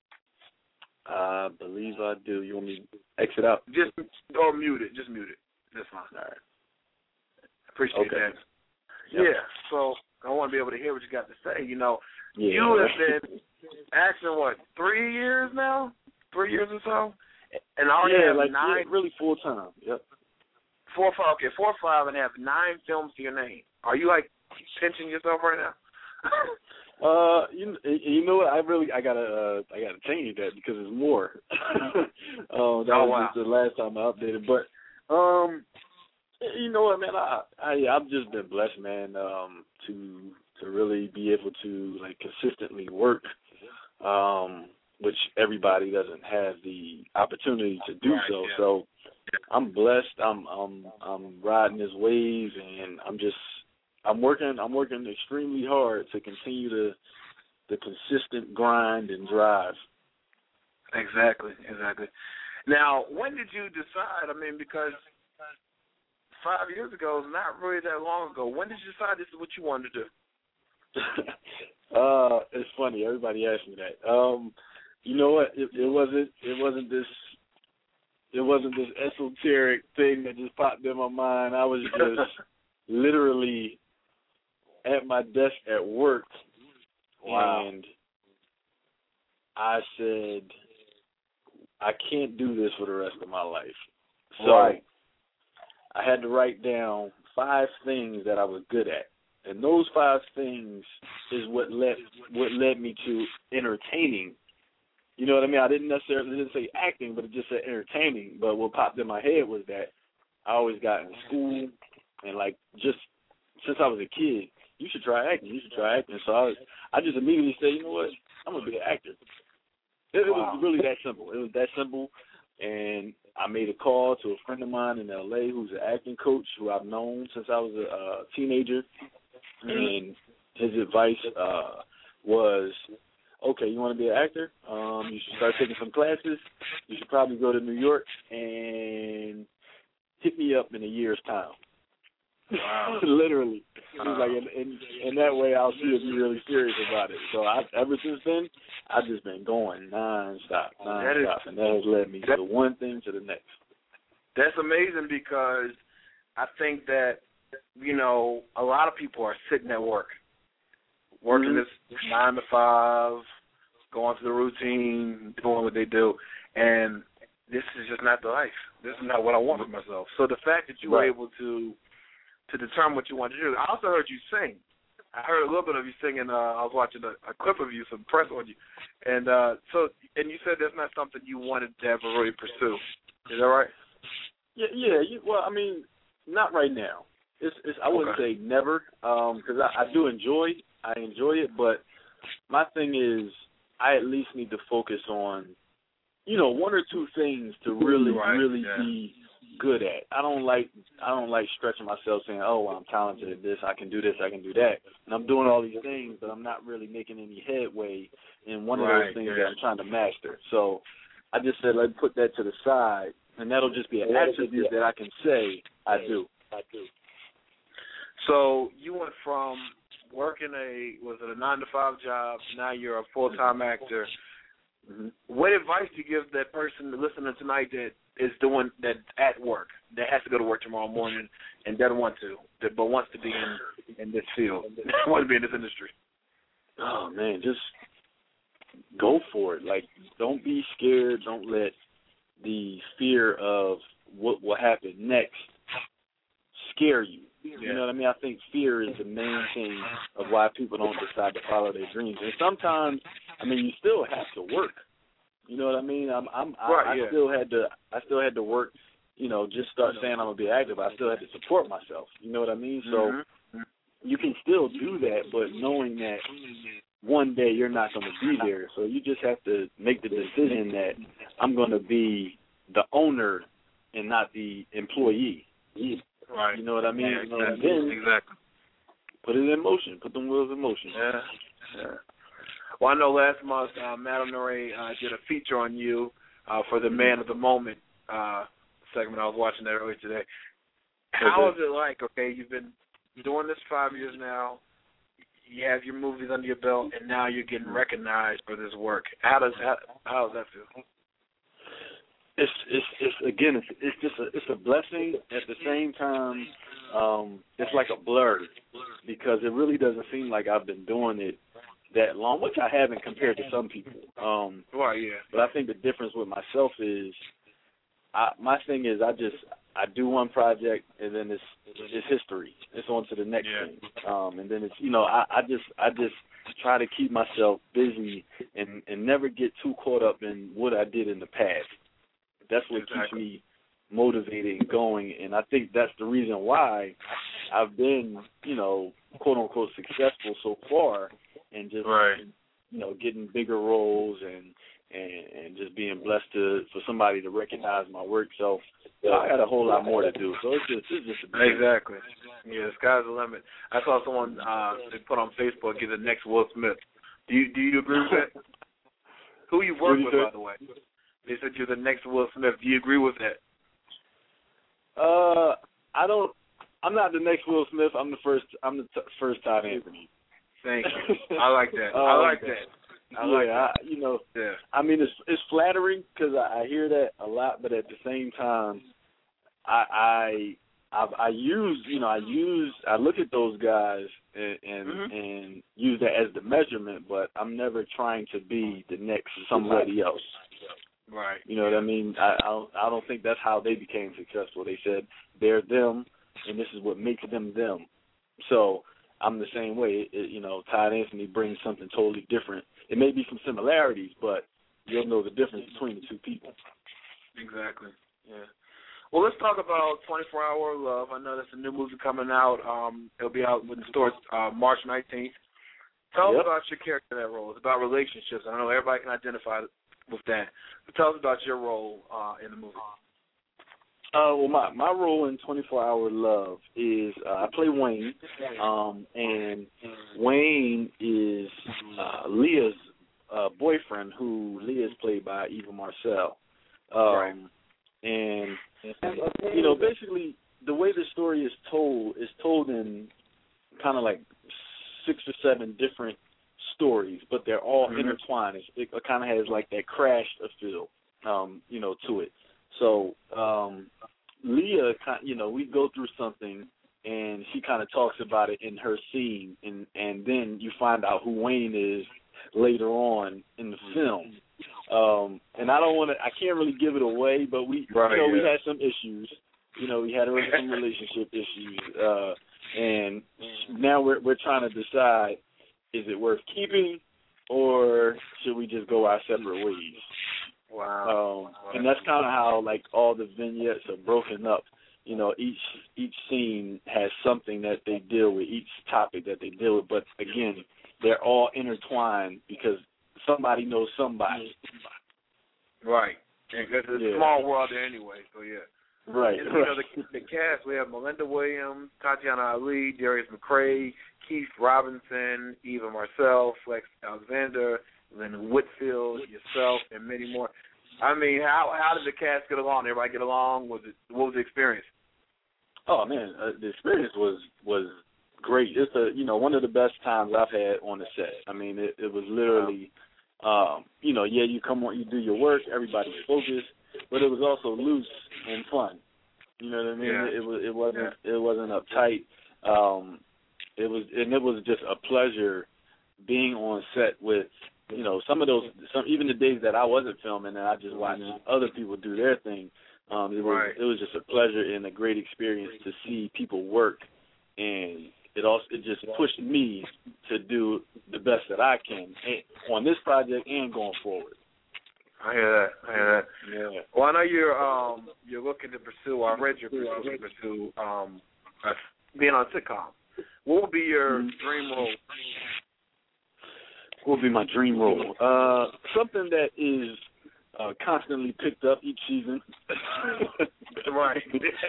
I believe I do. You want me to exit out?
Just or mute it. Just mute it. That's fine.
All right.
Appreciate
okay.
that.
Yep.
Yeah. So I want to be able to hear what you got to say. You know,
yeah.
you have been acting what three years now? Three years or so, and already
yeah,
have
like
nine.
Yeah, really full time. Yep.
Four or five. Okay, four or five, and have nine films to your name. Are you like pinching yourself right now?
Uh, you you know what? I really I gotta uh, I gotta change that because it's more. um, that
oh,
was
wow.
just the last time I updated. But um, you know what, man? I, I I've just been blessed, man. Um, to to really be able to like consistently work, um, which everybody doesn't have the opportunity to do
right,
so.
yeah.
So I'm blessed. I'm I'm I'm riding this wave, and I'm just. I'm working. I'm working extremely hard to continue the the consistent grind and drive.
Exactly, exactly. Now, when did you decide? I mean, because five years ago is not really that long ago. When did you decide this is what you wanted to do?
uh, it's funny. Everybody asks me that. Um, you know what? It, it wasn't. It wasn't this. It wasn't this esoteric thing that just popped in my mind. I was just literally at my desk at work,
wow.
and I said, I can't do this for the rest of my life. So
right.
I had to write down five things that I was good at. And those five things is what led what led me to entertaining. You know what I mean? I didn't necessarily didn't say acting, but it just said entertaining. But what popped in my head was that I always got in school and like just since I was a kid, you should try acting. You should try acting. So I was, I just immediately said, you know what? I'm gonna be an actor. It, it
wow.
was really that simple. It was that simple. And I made a call to a friend of mine in L A who's an acting coach who I've known since I was a uh, teenager. And his advice uh, was, okay, you want to be an actor? Um, you should start taking some classes. You should probably go to New York and hit me up in a year's time.
Wow.
Literally. He was like, and, and, and that way I'll see if you're really serious about it. So I, ever since then, I've just been going nonstop, nonstop, that is, and that has led me to one thing to the next.
That's amazing because I think that, you know, a lot of people are sitting at work, working
mm-hmm.
this nine to five, going through the routine, doing what they do, and this is just not the life. This is not what I want for myself. So the fact that you
right.
were able to to determine what you want to do. I also heard you sing. I heard a little bit of you singing. Uh, I was watching a, a clip of you, some press on you, and uh, so and you said that's not something you wanted to ever really pursue. Is that right?
Yeah, yeah. You, well, I mean, not right now. It's, it's I wouldn't
okay.
say never, because um, I, I do enjoy. I enjoy it, but my thing is, I at least need to focus on, you know, one or two things to really,
right.
really
yeah.
be good at. I don't like I don't like stretching myself saying, oh, well, I'm talented at this, I can do this, I can do that. And I'm doing all these things, but I'm not really making any headway in one
right,
of those things
yeah.
that I'm trying to master. So I just said, let's put that to the side, and that'll just be an attribute that I can say I do. I do.
So you went from working a, was it a nine to five job, now you're a full-time actor.
Mm-hmm.
What advice do you give that person listening tonight that is doing that at work, that has to go to work tomorrow morning and doesn't want to, that, but wants to be in, in this field, wants to be in this industry?
Oh, man, just go for it. Like, don't be scared. Don't let the fear of what will happen next scare you.
Yeah.
You know what I mean? I think fear is the main thing of why people don't decide to follow their dreams. And sometimes, I mean, you still have to work. You know what I mean? I'm, I'm,
right,
I, I
yeah.
still had to, I still had to work. You know, just start saying I'm gonna be active. I still had to support myself. You know what I mean? So
mm-hmm.
you can still do that, but knowing that one day you're not going to be there, so you just have to make the decision that I'm going to be the owner and not the employee.
Right.
You know what I mean?
Yeah,
You know, and
exactly.
then
exactly.
put it in motion. Put them wheels in motion.
Yeah. yeah. Well, I know last month uh, Madame Nore uh, did a feature on you uh, for the Man of the Moment uh, segment. I was watching that earlier today. How is it like, okay, you've been doing this five years now, you have your movies under your belt, and now you're getting recognized for this work. How does how, how does that feel?
It's it's it's again it's it's just a it's a blessing. At the same time, um, it's like a blur because it really doesn't seem like I've been doing it that long, which I haven't compared to some people. Um,
right, yeah.
But I think the difference with myself is, I, my thing is I just I do one project and then it's it's history. It's on to the next
yeah.
thing. Um, and then it's you know I, I just I just try to keep myself busy and, and never get too caught up in what I did in the past. That's what
exactly.
keeps me motivated and going, and I think that's the reason why I've been, you know, quote unquote successful so far, and just
right.
you know getting bigger roles and, and and just being blessed to for somebody to recognize my work. So you know, I got a whole lot more to do. So it's just it's just a
exactly. Yeah, the sky's the limit. I saw someone uh, they put on Facebook, "Get the next Will Smith." Do you do you agree with that? Who you work with, by the way? They said you're the next Will Smith. Do you agree with that?
Uh, I don't. I'm not the next Will Smith. I'm the first. I'm the t- first Todd Anthony.
Thank you. I like that.
um,
I like that. I
yeah,
like that.
I, you know.
Yeah.
I mean, it's it's flattering because I, I hear that a lot, but at the same time, I I I, I use you know I use I look at those guys and and,
mm-hmm.
and use that as the measurement, but I'm never trying to be the next somebody else.
Right.
You know what I mean? I, I don't I don't think that's how they became successful. They said they're them, and this is what makes them them. So I'm the same way. It, you know, Todd Anthony brings something totally different. It may be some similarities, but you'll know the difference between the two people.
Exactly. Yeah. Well, let's talk about twenty-four hour Love. I know there's a new movie coming out. Um, it'll be out in the stores uh, March nineteenth. Tell
yep.
us about your character in that role. It's about relationships. I know everybody can identify with that. But tell us about your role uh, in the movie.
Uh, well, my, my role in twenty-four hour Love is uh, I play Wayne, um, and Wayne is uh, Leah's uh, boyfriend, who Leah is played by Eva Marcel. Um,
right.
And, you know, basically the way the story is told is told in kind of like six or seven different stories, but they're all mm-hmm. intertwined. It, it kind of has like that crash feel, um, you know, to it. So um, Leah, you know, we go through something, and she kind of talks about it in her scene, and, and then you find out who Wayne is later on in the film. Um, and I don't want to, I can't really give it away, but we,
right,
you know,
yeah.
we had some issues. You know, we had some relationship issues, uh, and now we're we're trying to decide: is it worth keeping, or should we just go our separate ways?
Wow.
Um, and that's kind of how like all the vignettes are broken up. You know, each each scene has something that they deal with, each topic that they deal with. But again, they're all intertwined because somebody knows somebody.
Right. And it's a
yeah.
small world there anyway, so yeah.
Right.
And,
right.
you know, the, the cast, we have Melinda Williams, Tatiana Ali, Darius McCrae, Keith Robinson, Eva Marcel, Flex Alexander, Lynn Whitfield, yourself, and many more. I mean, how how did the cast get along? Everybody get along? Was it what was the experience?
Oh man, uh, the experience was was great. It's a you know one of the best times I've had on the set. I mean, it, it was literally, um, you know, yeah, you come on, you do your work, everybody's focused, but it was also loose and fun. You know what I mean?
Yeah.
It, it was it wasn't it wasn't uptight. Um, it was and it was just a pleasure being on set with. You know, some of those, some even the days that I wasn't filming and I just watched other people do their thing, um, it was
right.
it was just a pleasure and a great experience to see people work, and it also it just pushed me to do the best that I can on this project and going forward.
I hear that. I hear that.
Yeah.
Well, I know you're um you're looking to pursue. I read you're looking to pursue um uh, being on a sitcom. What would be your mm-hmm. dream role?
What would be my dream role? Uh, something that is uh, constantly picked up each season.
Right.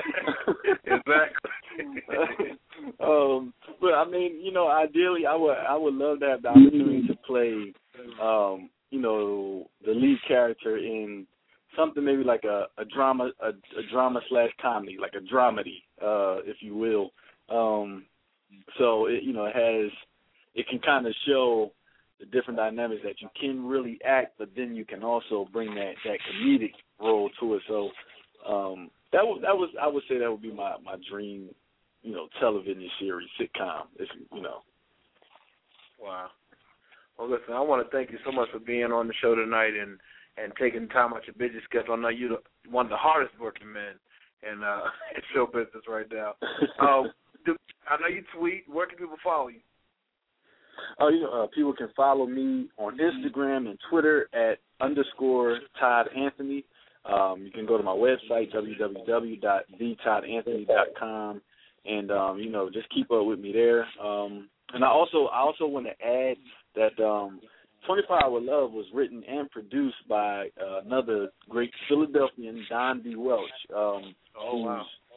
Exactly.
um, but I mean, you know, ideally, I would I would love to have the opportunity to play, um, you know, the lead character in something maybe like a, a drama, a, a drama slash comedy, like a dramedy, uh, if you will. Um, so it, you know, it has, it can kind of show the different dynamics that you can really act, but then you can also bring that, that comedic role to it. So um, that was that was I would say that would be my, my dream, you know, television series, sitcom. If you know.
Wow. Well, listen, I want to thank you so much for being on the show tonight and, and taking time out your busy schedule. I know you're one of the hardest working men in uh, in show business right now. uh, do, I know you tweet. Where can people follow you?
Oh, you know, uh, people can follow me on Instagram and Twitter at underscore Todd Anthony. Um, you can go to my website, w w w dot the todd anthony dot com, and, um, you know, just keep up with me there. Um, and I also I also want to add that um, twenty-four hour Love was written and produced by uh, another great Philadelphian, Don B. Welch, um,
oh, wow.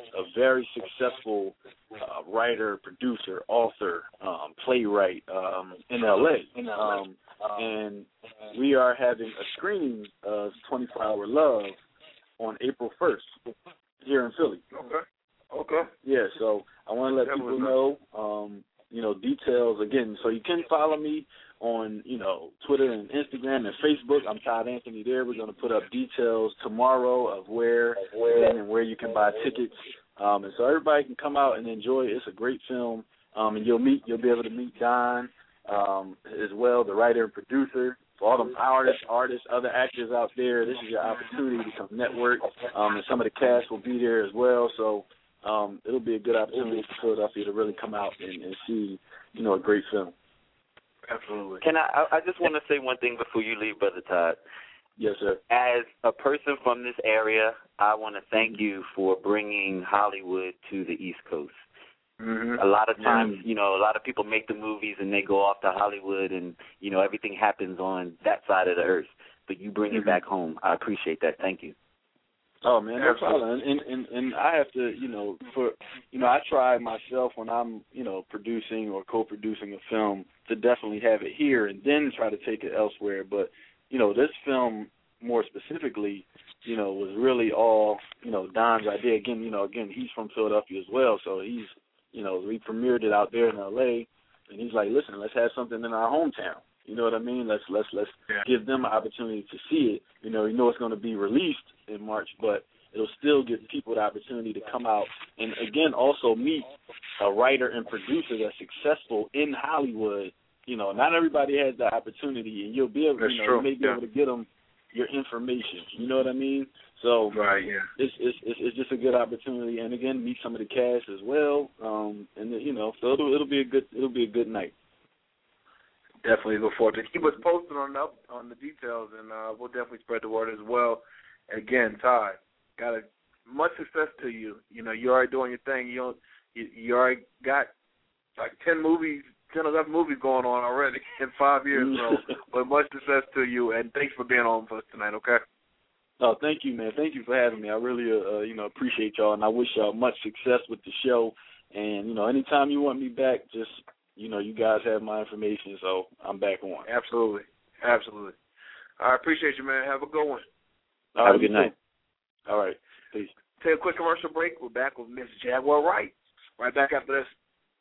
a very successful uh, writer, producer, author, um, playwright um, in L A. Um, and we are having a screening of twenty-four hour Love on April first here in Philly.
Okay. Okay.
Yeah, so I want to let
That
people
was
know, um, you know, details again. So you can follow me on, you know, Twitter and Instagram and Facebook. I'm Todd Anthony there. We're going to put up details tomorrow of where, when and where you can buy tickets. Um, and so everybody can come out and enjoy it. It's a great film. Um, and you'll meet, you'll be able to meet Don um, as well, the writer and producer. For all them artists, artists, other actors out there, this is your opportunity to come network. Um, and some of the cast will be there as well. So um, it'll be a good opportunity for Philadelphia to really come out and, and see, you know, a great film.
Absolutely.
Can I? I just want to say one thing before you leave, Brother Todd.
Yes, sir.
As a person from this area, I want to thank you for bringing Hollywood to the East Coast.
Mm-hmm.
A lot of times, you know, a lot of people make the movies and they go off to Hollywood and, you know, everything happens on that side of the earth. But you bring
mm-hmm.
it back home. I appreciate that. Thank you.
Oh, man, no problem. And, and and I have to, you know, for, you know, I try myself when I'm, you know, producing or co-producing a film to definitely have it here and then try to take it elsewhere. But, you know, this film more specifically, you know, was really all, you know, Don's idea. Again, you know, again, he's from Philadelphia as well, so he's, you know, we premiered it out there in L A, and he's like, listen, let's have something in our hometown. You know what I mean? Let's let's let's
yeah.
give them an opportunity to see it. You know, you know it's going to be released in March, but it'll still give people the opportunity to come out and, again, also meet a writer and producer that's successful in Hollywood. You know, not everybody has the opportunity, and you'll be able,
That's
you know,
true.
you may be
yeah.
able to get them your information. You know what I mean? So
right, yeah.
it's, it's it's it's just a good opportunity, and again, meet some of the cast as well. Um, and you know, so it'll it'll be a good it'll be a good night.
Definitely look forward to it. Keep us posted on the, on the details, and uh, we'll definitely spread the word as well. Again, Todd, got a, much success to you. You know, you're already doing your thing. You don't, you, you already got like ten movies, ten or eleven movies going on already in five years. So, but much success to you, and thanks for being on for us tonight. Okay.
Oh, thank you, man. Thank you for having me. I really, uh, you know, appreciate y'all, and I wish y'all much success with the show. And you know, anytime you want me back, just you know, you guys have my information, so I'm back on.
Absolutely, absolutely. I appreciate you, man. Have a good one.
All
Have
right,
a good night.
All right, peace.
Take a quick commercial break. We're back with Miss Jaguar Wright. Right back after this.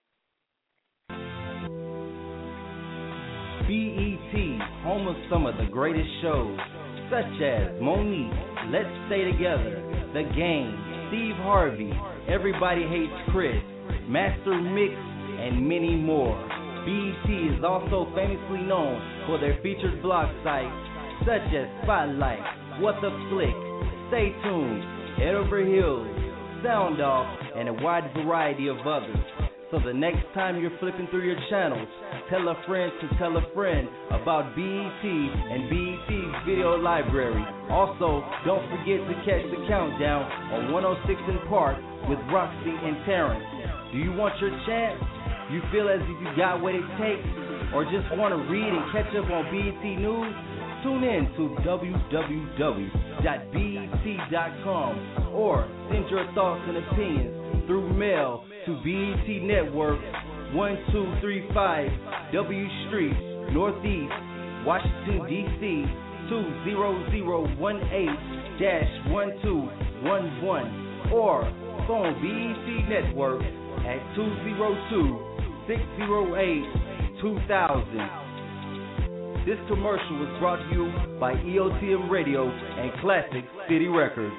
B E T, home of some of the greatest shows, such as Monique, Let's Stay Together, The Game, Steve Harvey, Everybody Hates Chris, Master Mix, and many more. B E T is also famously known for their featured blog sites, such as Spotlight, What the Flick, Stay Tuned, Head Over Heels, Sound Off, and a wide variety of others. So the next time you're flipping through your channels, tell a friend to tell a friend about B E T and B E T's video library. Also, don't forget to catch the countdown on one oh six in Park with Roxy and Terrence. Do you want your chance? You feel as if you got what it takes? Or just want to read and catch up on B E T News? Tune in to w w w dot b e t dot com or send your thoughts and opinions through mail to B E T Network, one two three five W Street, Northeast, Washington, D C two zero zero one eight dash one two one one, or phone B E T Network at two zero two, six zero eight, two thousand. This commercial was brought to you by E O T M Radio and Classic City Records.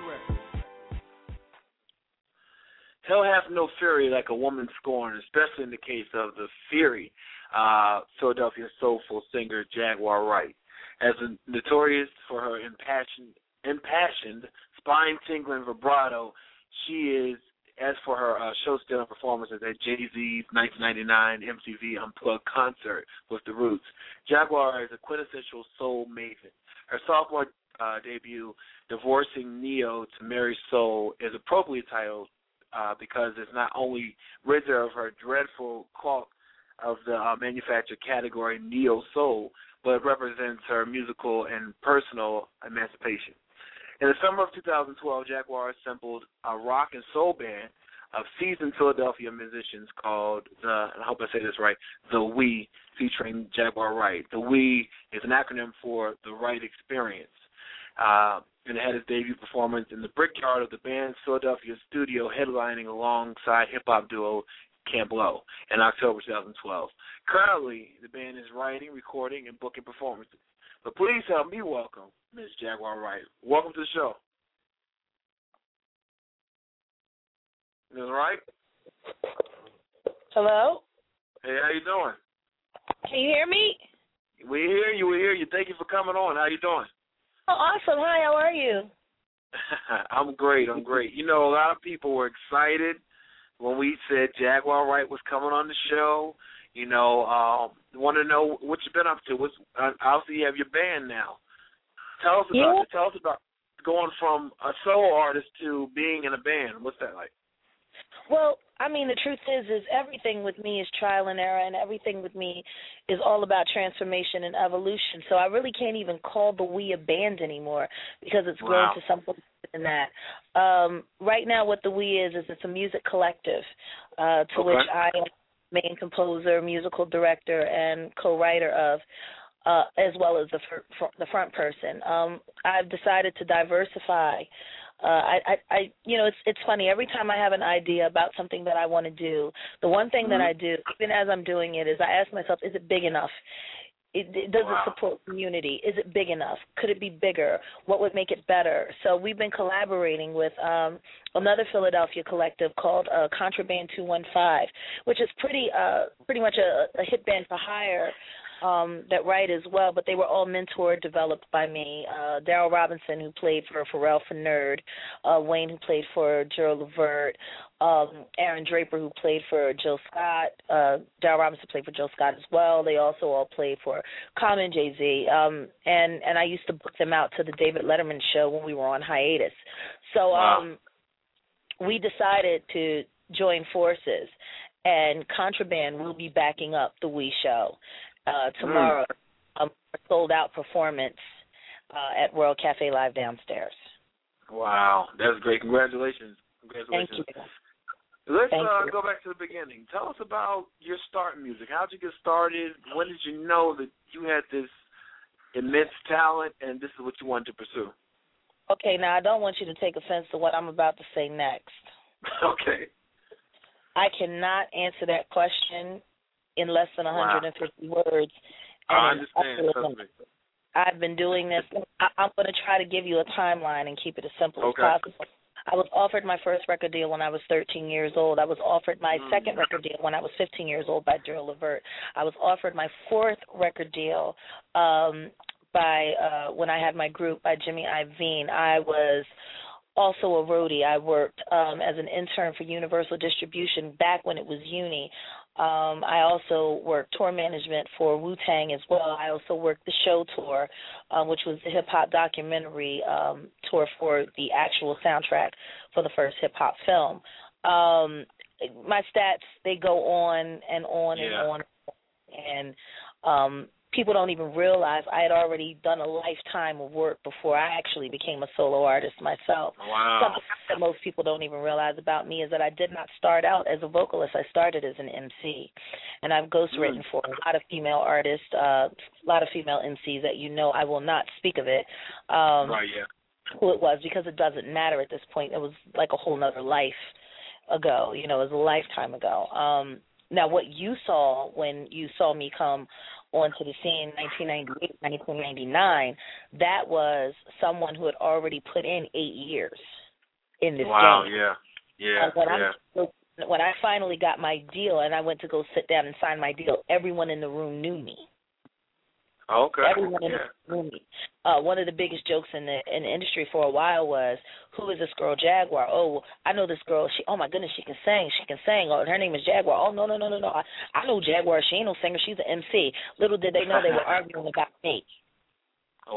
Hell hath no fury like a woman scorned, especially in the case of the Fury, uh, Philadelphia soulful singer Jaguar Wright. As a, notorious for her impassioned, impassioned, spine-tingling vibrato, she is, as for her uh, show-stealing performances at Jay-Z's nineteen ninety-nine M T V Unplugged concert with The Roots, Jaguar is a quintessential soul maven. Her sophomore uh, debut, Divorcing Neo to Marry Soul, is appropriately titled Uh, because it's not only rid her of her dreadful cloak of the uh, manufactured category neo soul, but it represents her musical and personal emancipation. In the summer of two thousand twelve, Jaguar assembled a rock and soul band of seasoned Philadelphia musicians called the, and I hope I say this right, The We, featuring Jaguar Wright. The We is an acronym for The Wright Experience. Uh, and it had his debut performance in the Brickyard of the band's Philadelphia studio, headlining alongside hip-hop duo Camp Lo in October twenty twelve. Currently, the band is writing, recording, and booking performances. But please help me welcome Miz Jaguar Wright. Welcome to the show. Miz Wright?
Hello?
Hey, how you doing?
Can you hear me?
We hear you, we hear you. Thank you for coming on. How you doing?
Oh, awesome. Hi, how are you?
I'm great, I'm great. You know, a lot of people were excited when we said Jaguar Wright was coming on the show. You know, um, want to know what you've been up to. What's, uh, obviously, you have your band now. Tell us about
yeah.
it. Tell us about going from a solo artist to being in a band. What's that like?
Well, I mean, the truth is, is everything with me is trial and error, and everything with me is all about transformation and evolution. So I really can't even call the We a band anymore because it's grown
Wow.
to something than that. Um, right now, what the We is is it's a music collective uh, to
Okay.
which I am main composer, musical director, and co-writer of, uh, as well as the fr- the front person. Um, I've decided to diversify. Uh, I, I, I, you know, it's it's funny. Every time I have an idea about something that I want to do, the one thing
Mm-hmm.
that I do, even as I'm doing it, is I ask myself, is it big enough? It, it, does
Wow.
it support community? Is it big enough? Could it be bigger? What would make it better? So we've been collaborating with um, another Philadelphia collective called uh, Contraband two one five, which is pretty uh, pretty much a, a hit band for hire um, that write as well, but they were all mentored, developed by me. Uh, Daryl Robinson, who played for Pharrell for Nerd, uh, Wayne, who played for Gerald Levert, um, Aaron Draper, who played for Jill Scott. Uh, Daryl Robinson played for Jill Scott as well. They also all played for Common, Jay-Z. Um, and, and I used to book them out to the David Letterman show when we were on hiatus. So
Wow.
um, we decided to join forces, and Contraband will be backing up the We Show uh, tomorrow. Mm. Um, sold-out performance uh, at World Cafe Live downstairs.
Wow, that's great. Congratulations. Congratulations.
Thank you.
Let's
Thank
uh,
you.
go back to the beginning. Tell us about your start in music. How did you get started? When did you know that you had this immense talent and this is what you wanted to pursue?
Okay, now I don't want you to take offense to what I'm about to say next.
Okay.
I cannot answer that question in less than one hundred fifty
Wow.
words.
I
And
understand. Trust me.
I've been doing this. I, I'm going to try to give you a timeline and keep it as simple
Okay.
as possible. I was offered my first record deal when I was thirteen years old. I was offered my
Mm.
second record deal when I was fifteen years old by Gerald Levert. I was offered my fourth record deal um, by uh, when I had my group by Jimmy Iovine. I was also a roadie. I worked um, as an intern for Universal Distribution back when it was Uni. Um, I also worked tour management for Wu-Tang as well. I also worked the show tour, um, which was the hip-hop documentary um, tour for the actual soundtrack for the first hip-hop film. Um, my stats, they go on and on
Yeah.
and on. And um, people don't even realize I had already done a lifetime of work before I actually became a solo artist myself.
Wow.
Something that most people don't even realize about me is that I did not start out as a vocalist. I started as an M C, and I've ghostwritten
Mm.
for a lot of female artists, uh, a lot of female M Cs that you know. I will not speak of it. Um,
Right, yeah.
who it was, because it doesn't matter at this point. It was like a whole nother life ago. You know, it was a lifetime ago. Um, now, what you saw when you saw me come onto the scene in nineteen ninety-eight, nineteen ninety-nine, that was someone who had already put in eight years in this
Wow,
game.
yeah. Yeah,
And when,
yeah.
I, when I finally got my deal and I went to go sit down and sign my deal, everyone in the room knew me.
Okay.
Everyone in
yeah.
the room. Uh, one of the biggest jokes in the in the industry for a while was, "Who is this girl Jaguar? Oh, I know this girl. She, oh my goodness, she can sing. She can sing. Oh, her name is Jaguar. Oh no, no, no, no, no. I, I know Jaguar. She ain't no singer. She's an M C." Little did they know they were arguing about me.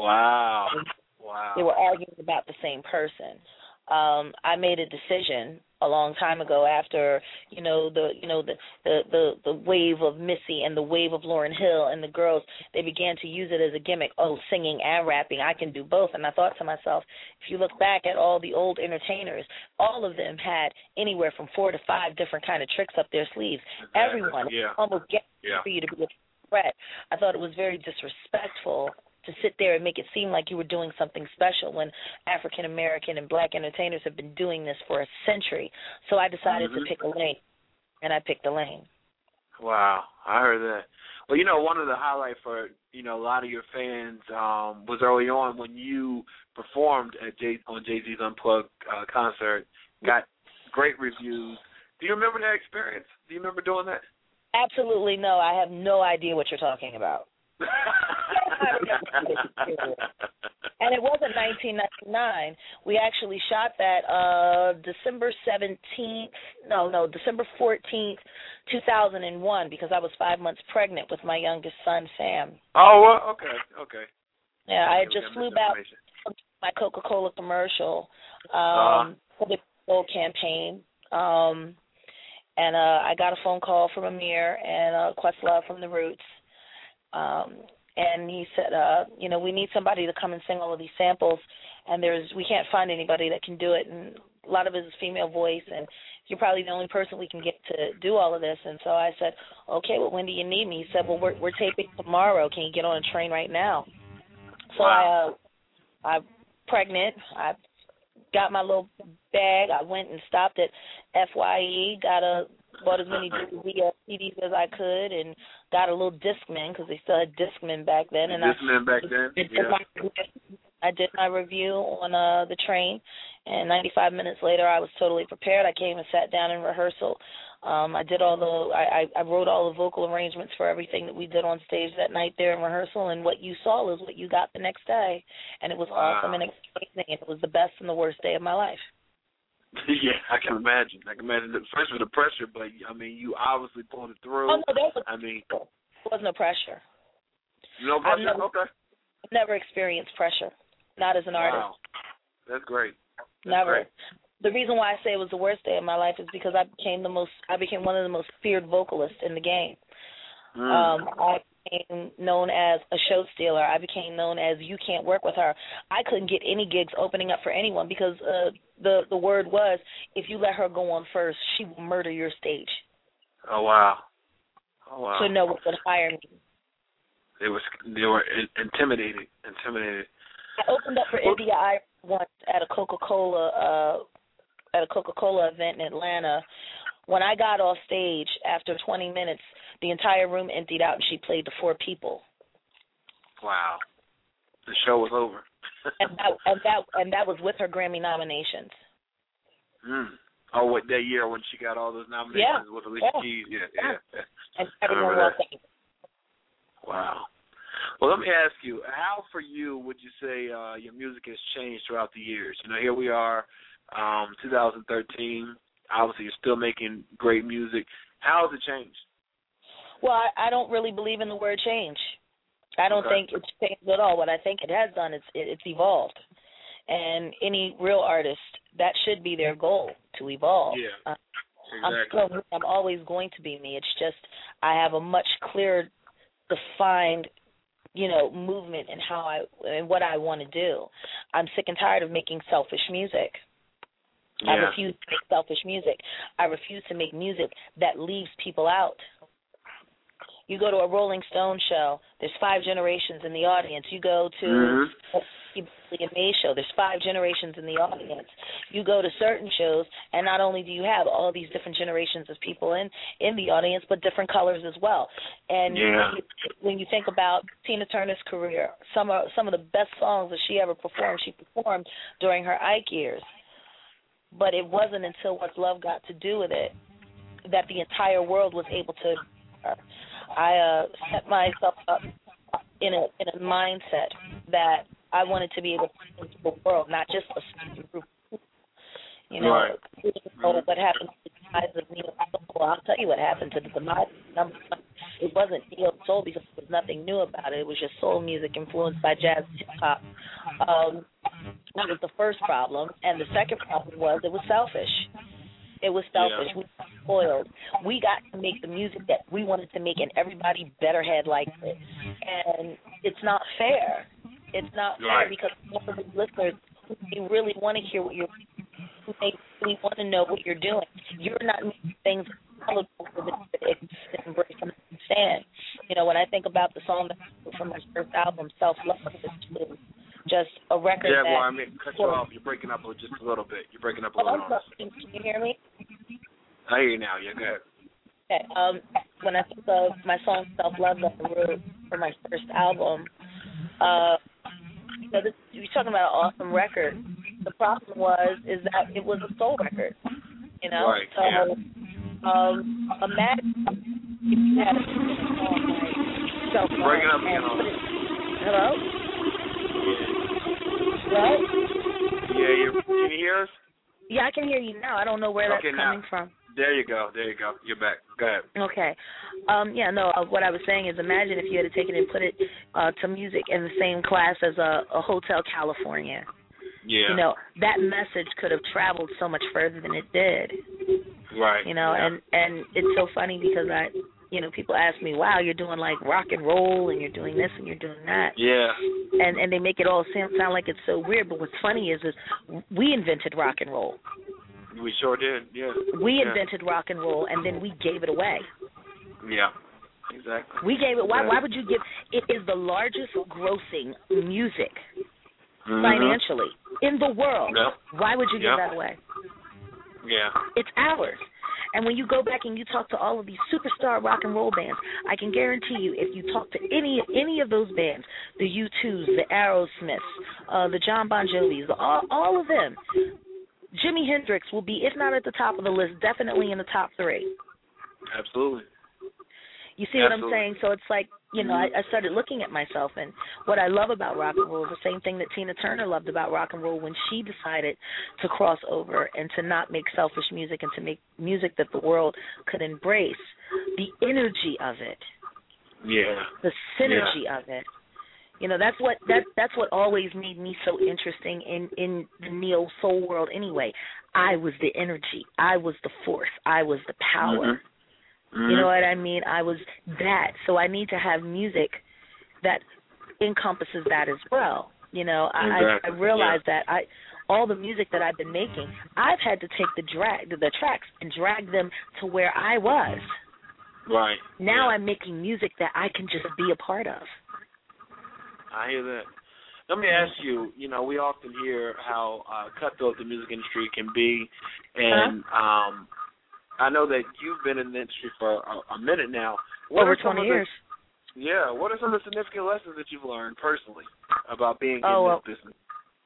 Wow. Wow.
They were arguing about the same person. Um, I made a decision a long time ago after, you know, the you know the, the, the, the wave of Missy and the wave of Lauryn Hill and the girls, they began to use it as a gimmick. Oh, singing and rapping, I can do both. And I thought to myself, if you look back at all the old entertainers, all of them had anywhere from four to five different kind of tricks up their sleeves.
Exactly.
Everyone
yeah.
almost gets
yeah.
for you to be a threat. I thought it was very disrespectful to sit there and make it seem like you were doing something special when African American and black entertainers have been doing this for a century. So I decided
mm-hmm.
to pick a lane, and I picked the lane.
Wow, I heard that. Well, you know, one of the highlights for, you know, a lot of your fans um, was early on when you performed at Jay, on Jay-Z's Unplugged uh, concert, got great reviews. Do you remember that experience? Do you remember doing that?
Absolutely no. I have no idea what you're talking about. And it wasn't nineteen ninety-nine. We actually shot that uh, December seventeenth, no, no, December fourteenth, two thousand one, because I was five months pregnant with my youngest son, Sam.
Oh, well, okay, okay.
Yeah, I had just flew back my Coca-Cola commercial um, uh. for the Gold campaign. Um, and uh, I got a phone call from Amir and uh, Questlove from The Roots. Um, and he said, uh, you know, we need somebody to come and sing all of these samples, and there's we can't find anybody that can do it, and a lot of it is female voice, and you're probably the only person we can get to do all of this. And so I said, okay, well, when do you need me? He said, well, we're, we're taping tomorrow. Can you get on a train right now? So
wow.
I, uh, I'm pregnant. I got my little bag. I went and stopped at F Y E, got a bought as many C Ds as I could, and got a little Discman because they still had Discman back then. And
Discman back then.
I did,
yeah.
my, I did my review on uh, the train, and ninety-five minutes later, I was totally prepared. I came and sat down in rehearsal. Um, I did all the, I, I wrote all the vocal arrangements for everything that we did on stage that night there in rehearsal, and what you saw was what you got the next day, and it was
wow.
awesome and exciting, and it was the best and the worst day of my life.
Yeah, I can imagine. I can imagine, especially the pressure, but, I mean, you obviously pulled it through.
Oh, no, there was,
I mean,
there was no pressure.
No pressure?
I've never,
okay.
I've never experienced pressure, not as an
wow.
artist.
That's great. That's
never.
Great.
The reason why I say it was the worst day of my life is because I became the most, I became one of the most feared vocalists in the game.
Mm.
Um, I became known as a show stealer. I became known as you can't work with her. I couldn't get any gigs opening up for anyone because uh, the the word was, if you let her go on first, she will murder your stage.
Oh wow! Oh wow!
So no one would hire me.
They were they were intimidated. Intimidated.
I opened up for well, India I once at a Coca-Cola uh, at a Coca-Cola event in Atlanta. When I got off stage after twenty minutes, the entire room emptied out, and she played to four people.
Wow, the show was over.
and that and that and that was with her Grammy nominations.
Mm. Oh, what that year when she got all those nominations
yeah.
with Alicia
yeah.
Keys? Yeah, yeah. yeah.
And everyone walked in.
Wow. Well, let me ask you, how for you would you say uh, your music has changed throughout the years? You know, here we are, um, two thousand thirteen. Obviously, you're still making great music. How has it changed?
Well, I, I don't really believe in the word change. I don't
okay.
think it's changed at all. What I think it has done is it, it's evolved. And any real artist, that should be their goal, to evolve.
Yeah,
uh,
exactly.
I'm, still, I'm always going to be me. It's just I have a much clearer, defined, you know, movement in how I and what I want to do. I'm sick and tired of making selfish music.
Yeah.
I refuse to make selfish music. I refuse to make music that leaves people out. You go to a Rolling Stone show, there's five generations in the audience. You go to
mm-hmm.
a May show, there's five generations in the audience. You go to certain shows, and not only do you have all these different generations of people in, in the audience, but different colors as well. And
yeah.
when, you, when you think about Tina Turner's career, some of, some of the best songs that she ever performed, she performed during her Ike years. But it wasn't until What's Love Got to Do with It that the entire world was able to. Uh, I uh, set myself up in a in a mindset that I wanted to be able to into the world, not just a certain group of people. You know,
right.
you know what happened to the demise of Neo Soul. I'll tell you what happened to the demise of number one. It wasn't Neo Soul because there was nothing new about it. It was just soul music influenced by jazz and hip hop. Um, that was the first problem, and the second problem was it was selfish. It was selfish.
Yeah.
We got spoiled. We got to make the music that we wanted to make, and everybody better had liked it. And it's not fair. It's not fair
Right.
because most of the listeners, they really want to hear what you're. They really want to know what you're doing. You're not making things palatable for them to embrace and understand. You know, when I think about the song that I wrote from my first album, Self Love, which is just a record
Yeah,
that.
well, I mean, cut you off. You're breaking up just a little bit. You're breaking up a
Oh,
little.
I'm sorry. Can you hear me?
I hear you now. Yeah, go ahead.
Okay. Um, when I think of my song Self Love that I wrote for my first album, uh, you know, this, you're talking about an awesome record. The problem was is that it was a soul record. You know,
Right,
so
yeah.
um, imagine if you had a song like Self Love.
Breaking up again on
it, hello. Hello.
Yeah, you can you hear us?
Yeah, I can hear you now. I don't know where
Okay,
that's
now.
coming from.
There you go. There you go. You're back. Go ahead.
Okay. Um, yeah, no, uh, what I was saying is imagine if you had taken and put it uh, to music in the same class as a, a Hotel California.
Yeah.
You know, that message could have traveled so much further than it did.
Right.
You know,
yeah.
and, and it's so funny because I, you know, people ask me, wow, you're doing like rock and roll and you're doing this and you're doing that.
Yeah.
And and they make it all sound, sound like it's so weird, but what's funny is, is we invented rock and roll.
We sure did, yeah.
We
yeah.
invented rock and roll, and then we gave it away.
Yeah, exactly.
We gave it. Why?
Yeah.
Why would you give? It is the largest grossing music
mm-hmm.
financially in the world.
Yep.
Why would you give
yep.
that away?
Yeah.
It's ours. And when you go back and you talk to all of these superstar rock and roll bands, I can guarantee you, if you talk to any any of those bands, the U twos, the Aerosmiths, uh, the John Bon Jovis, all, all of them, Jimi Hendrix will be, if not at the top of the list, definitely in the top three.
Absolutely.
You see
Absolutely.
what I'm saying? So it's like, you know, I, I started looking at myself, and what I love about rock and roll is the same thing that Tina Turner loved about rock and roll when she decided to cross over and to not make selfish music and to make music that the world could embrace. The energy of it.
Yeah.
The synergy
yeah.
of it. You know, that's what that that's what always made me so interesting in, in the neo soul world anyway. I was the energy. I was the force. I was the power.
Mm-hmm. Mm-hmm.
You know what I mean? I was that. So I need to have music that encompasses that as well. You know,
exactly.
I, I realize
yeah.
that I all the music that I've been making, I've had to take the drag the, the tracks and drag them to where I was.
Right.
Now
yeah.
I'm making music that I can just be a part of.
I hear that. Let me ask you, you know, we often hear how uh, cutthroat the music industry can be, and
huh?
um, I know that you've been in the industry for a, a minute now. What
Over
are some
twenty
of the,
years.
Yeah, what are some of the significant lessons that you've learned personally about being
oh,
in
well,
this business?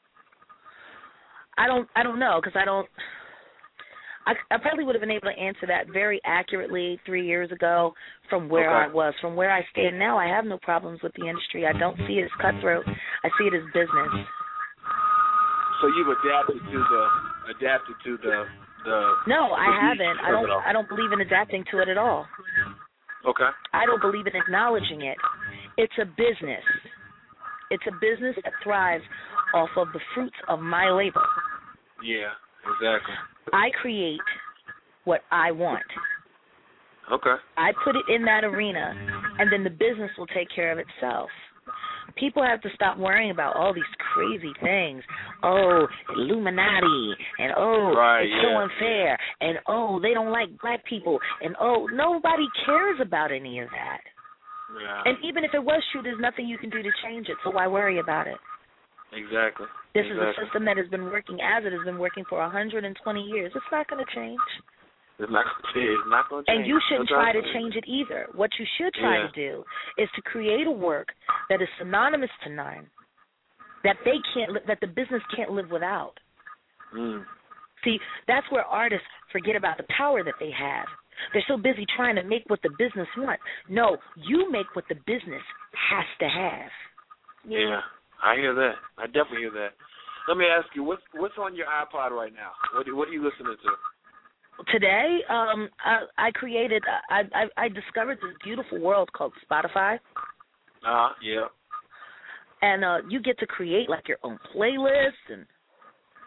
I don't, I don't know, because I don't. I, I probably would have been able to answer that very accurately three years ago from where
okay.
I was. From where I stand now, I have no problems with the industry. I don't see it as cutthroat. I see it as business.
So you've adapted to the adapted to the the.
No, I
the
haven't. I don't. I don't believe in adapting to it at all.
Okay.
I don't believe in acknowledging it. It's a business. It's a business that thrives off of the fruits of my labor.
Yeah, exactly.
I create what I want.
Okay.
I put it in that arena, and then the business will take care of itself. People have to stop worrying about all these crazy things. Oh, Illuminati, and oh,
right,
it's
yeah.
so unfair, and oh, they don't like black people, and oh, nobody cares about any of that.
Yeah.
And even if it was true, there's nothing you can do to change it, so why worry about it?
Exactly.
This
exactly.
is a system that has been working as it has been working for one hundred twenty years. It's not going to change.
It's not going to change. It's not going to change.
And you shouldn't
no
try to
change.
change it either. What you should try
yeah.
to do is to create a work that is synonymous to Nine, that they can't, li- that the business can't live without.
Mm.
See, that's where artists forget about the power that they have. They're so busy trying to make what the business wants. No, you make what the business has to have.
Yeah, I hear that. I definitely hear that. Let me ask you, what's what's on your iPod right now? What do, what are you listening to?
Today, um, I, I created, I, I I discovered this beautiful world called Spotify.
Uh, yeah.
And uh, you get to create like your own playlist and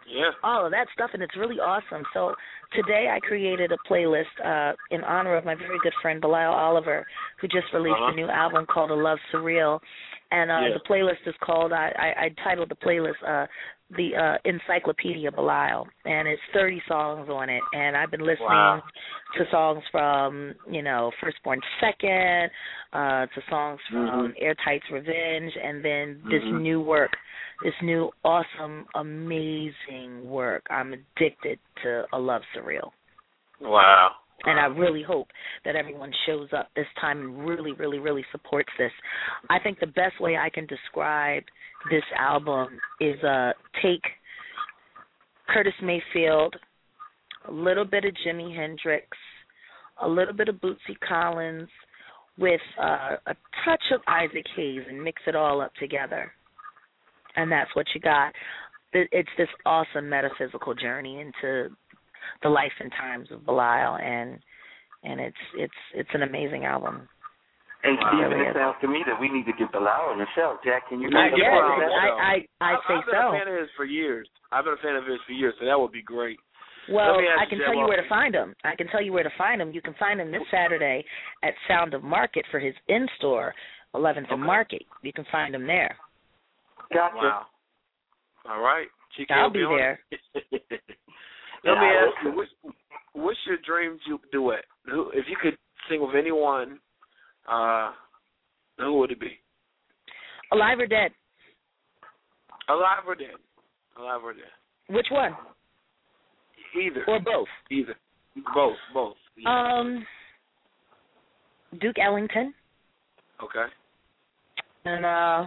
Yeah.
all of that stuff, and it's really awesome. So today I created a playlist uh, in honor of my very good friend Belial Oliver, who just released
Uh-huh.
a new album called A Love Surreal. And uh,
Yeah.
the playlist is called, I, I, I titled the playlist uh, the uh, Encyclopedia Belial, and it's thirty songs on it. And I've been listening
Wow.
to songs from, you know, Firstborn Second, uh, to songs from
Mhm.
Airtight's Revenge, and then this
Mhm.
new work, this new awesome, amazing work. I'm addicted to A Love Surreal.
Wow.
And I really hope that everyone shows up this time and really, really, really supports this. I think the best way I can describe this album is uh, take Curtis Mayfield, a little bit of Jimi Hendrix, a little bit of Bootsy Collins, with uh, a touch of Isaac Hayes, and mix it all up together. And that's what you got. It's this awesome metaphysical journey into the life and times of Belial, and and it's it's it's an amazing album.
And
Wow.
Stephen,
Really
it
is.
sounds to me that we need to get Belial on the show. Jack, can you
Yeah,
make
get
a
Belial
point
on
of
the
that?
show.
I I, I say
I've been
so.
a fan of his for years. I've been a fan of his for years, so that would be great.
Well,
Let me ask
I
you,
can
Jay
tell you
Walker.
where to find him. I can tell you where to find him. You can find him this Saturday at Sound of Market for his in-store, eleventh and
Okay.
Market. You can find him there.
Gotcha.
Wow. All right. Chico
I'll
will
be
on
there.
it. Let
Yeah,
me
I
ask you, what's, what's your dream du- duet? Who, if you could sing with anyone, uh, who would it be?
Alive or dead?
Alive or dead? Alive or dead?
Which one?
Either.
Or both?
Either. Both. Both. Yeah.
Um, Duke Ellington
Okay.
and uh,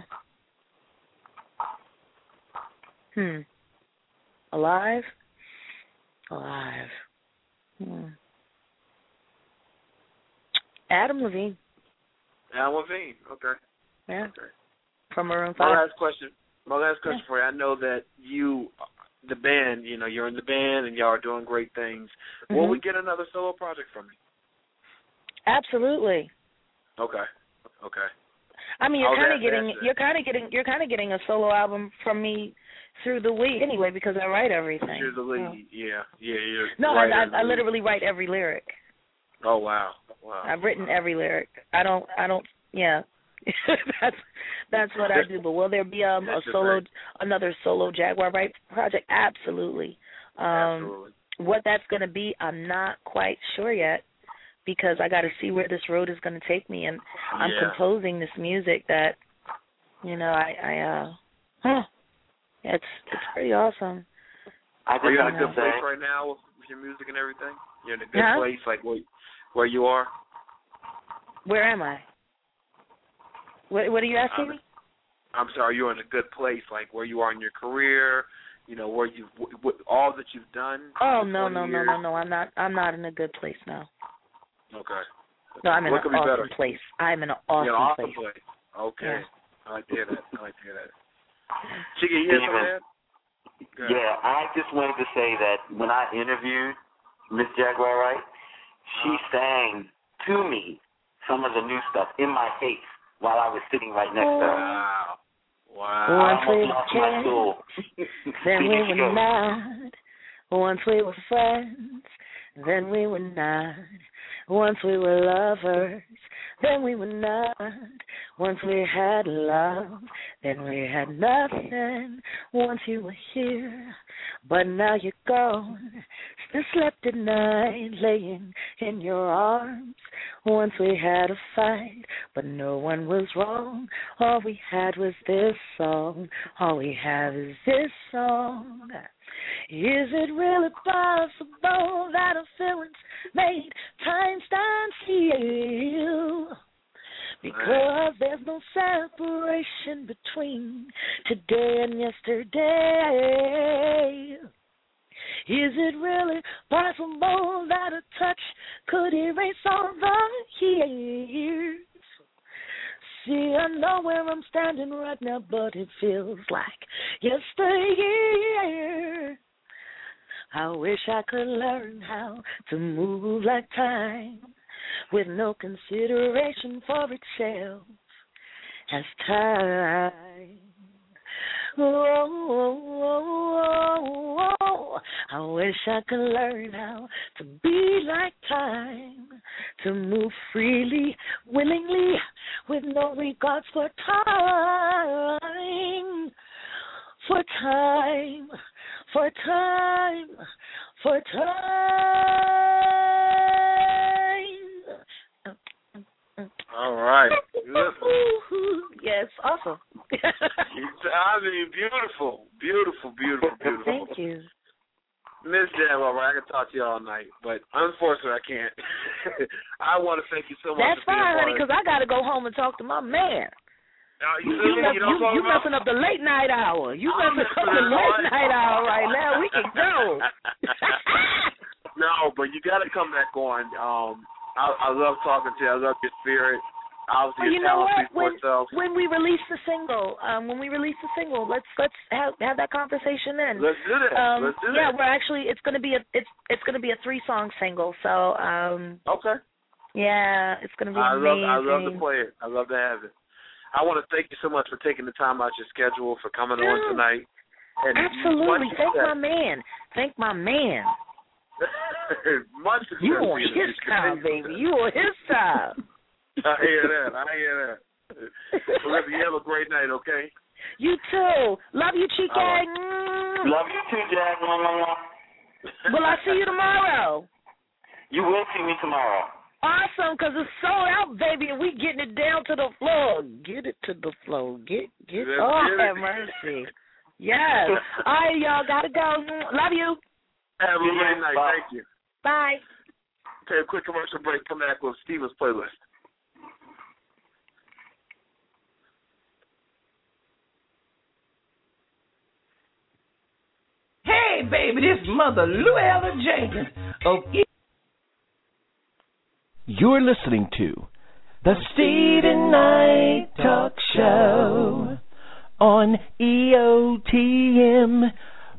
hmm, alive, alive. Hmm. Adam Levine.
Al Levine. Okay.
Yeah.
Okay.
From Maroon
My
Five.
last question. My last question for you. I know that you, the band, you know, you're in the band and y'all are doing great things. Will
Mhm.
we get another solo project from you?
Absolutely.
Okay. Okay.
I mean,
Oh,
you're kind
that-
of getting,
that's it.
you're kind of getting, you're kind of getting a solo album from me through the week anyway, because I write everything.
You're the lead. Yeah. Yeah. You're
No,
right
I,
in the
I, I
lead.
literally write every lyric.
Oh wow. Wow.
I've written every lyric. I don't, I don't, yeah. that's that's what I do. But will there be um, a
That's your
solo,
thing.
another solo Jaguar Wright project? Absolutely. Um,
Absolutely.
What that's going to be, I'm not quite sure yet, because I got to see where this road is going to take me, and I'm
Yeah.
composing this music that, you know, I, I uh, huh, it's it's pretty awesome.
I
Are you in a
Yeah.
good place right now with, with your music and everything? You're in a good
Huh?
place, like where where you are.
Where am I? What What are you asking
Um,
me?
I'm sorry, you're in a good place, like where you are in your career. You know where you w- w- all that you've done.
Oh
in
no
twenty
no no
years.
no no! I'm not I'm not in a good place now.
Okay.
No, I'm in
What
an
could be
awesome
better?
place. I'm in an
You're
awesome
in an awesome
place.
place. Okay.
Yeah.
I like to hear that. I like to hear that. Chicky, you hear something there? Go ahead.
Yeah, I just wanted to say that when I interviewed Miss Jaguar Wright, she
Uh-huh.
sang to me some of the new stuff in my face while I was sitting right next to her.
Wow. Wow.
I
Once we
almost
were
lost my
kids,
soul.
then
See,
we
there she
were
goes.
not. Once we were friends, then we were not. Once we were lovers, then we were not. Once we had love, then we had nothing. Once you were here, but now you're gone. Still slept at night, laying in your arms. Once we had a fight, but no one was wrong. All we had was this song. All we have is this song. Is it really possible that our feelings made time stand still? Because there's no separation between today and yesterday. Is it really possible that a touch could erase all the years? See, I know where I'm standing right now, but it feels like yesteryear. I wish I could learn how to move like time, with no consideration for itself as time Oh, I wish I could learn how to be like time, to move freely, willingly, with no regards for time, for time, for time, for time.
All right. Beautiful.
Yes, awesome.
I mean, beautiful, beautiful, beautiful, beautiful.
Thank you.
Miss Jaguar, I can talk to you all night, but unfortunately I can't. I want to thank you so much.
That's
for being
fine, honey,
part
because I got to go home and talk to my man.
Uh, you
You, you, mess,
you, don't
you,
talk
you
about-
messing up the late night hour. You
I'm
messing up
messing
the
up
late
the-
night hour right now. We can go.
No, but you got to come back on. Um, I, I love talking to you. I love your spirit. Obviously,
Well, you
your
know
talent
what?
speaks for
When,
itself.
when we release the single, um, when we release the single, let's let's have, have that conversation then.
Let's do that.
Um,
Let's do
yeah,
that.
we're actually it's gonna be a it's it's gonna be a three song single. So um,
Okay.
yeah, it's gonna be
I love
amazing.
I love to play it. I love to have it. I want to thank you so much for taking the time out your schedule for coming
Yeah.
on tonight. And
Absolutely.
much
Thank
success.
my man. Thank my man.
Much success.
You on
in the
his
future.
time, baby. You on his time.
I hear that. I hear that. Well, listen, you have a great night, okay?
You too. Love you, Chica.
All right.
Mm.
Love you too, Jack.
Will I see you tomorrow?
You will see me tomorrow.
Awesome, because it's sold out, baby, and we getting it down to the floor. Get it to the floor. Get, get,
Let's
oh,
get it.
have mercy. Yes. All right, y'all, gotta go. Love you.
Have a
Yeah,
great night.
bye.
Thank you.
Bye.
Take a quick commercial break. Come back with Steven's playlist.
Hey, baby, this Mother Luella Jenkins of E-
You're listening to the Steven Knight Talk Show on E O T M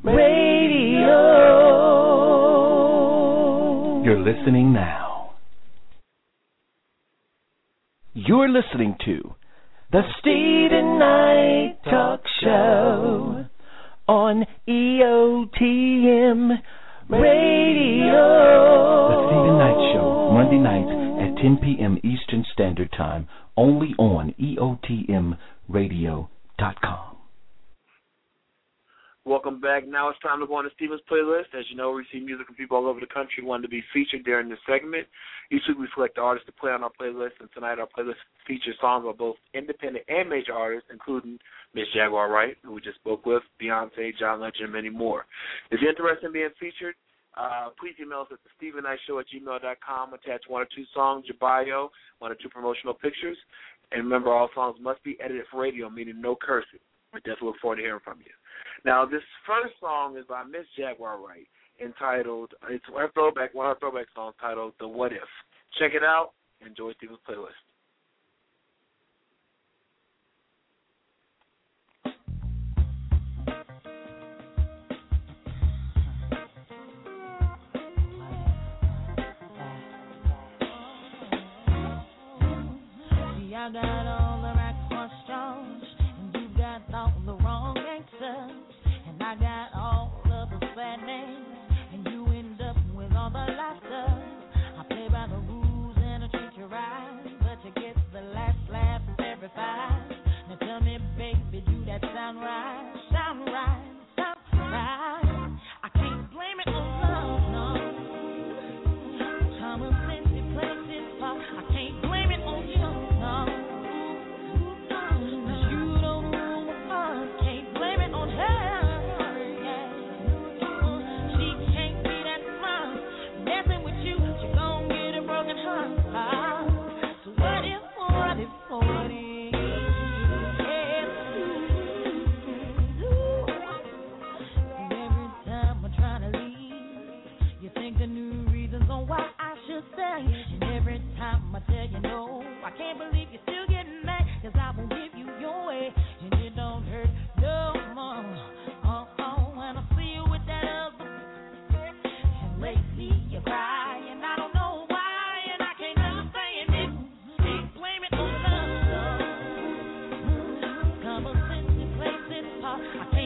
Radio. You're listening now. You're listening to the Steven Knight Talk Show on E O T M Radio. The Steven Knight Show, Monday nights at ten p.m. Eastern Standard Time, only on E O T M radio dot com.
Welcome back. Now it's time to go on to Steven's playlist. As you know, we see music from people all over the country wanting to be featured during this segment. Each week we select the artists to play on our playlist, and tonight our playlist features songs by both independent and major artists, including Miss Jaguar Wright, who we just spoke with, Beyonce, John Legend, and many more. If you're interested in being featured, uh, please email us at the Steven Knight Show at gmail dot com. Attach one or two songs, your bio, one or two promotional pictures. And remember, all songs must be edited for radio, meaning no cursing. We definitely look forward to hearing from you. Now, this first song is by Miss Jaguar Wright, entitled, it's a throwback, one of our throwback songs titled The What If. Check it out. Enjoy Steven's playlist.
See, I got all the right questions, and you got all the wrong answers. And I got all of the sad names, and you end up with all the laughter. I play by the rules and I treat you right, but you get the last laugh every fight. Now tell me, baby, do that sound right? Sound right, sound right. I can't blame it on love, no. Time and plenty places far. I can't blame it on you, no. Cause you don't know my heart. Can't blame it on her. Yeah. She can't be that smart. Messing with you, she gon' get a broken heart. So what if, what if, what if? And every time I tell you no, I can't believe you're still getting mad, cause I won't give you your way, and it don't hurt no more. Oh, oh, when I see you with that other, and lately you cry, and I don't know why, and I can't understand it. Can't blame it on love. Come on, since this place is apart, I can't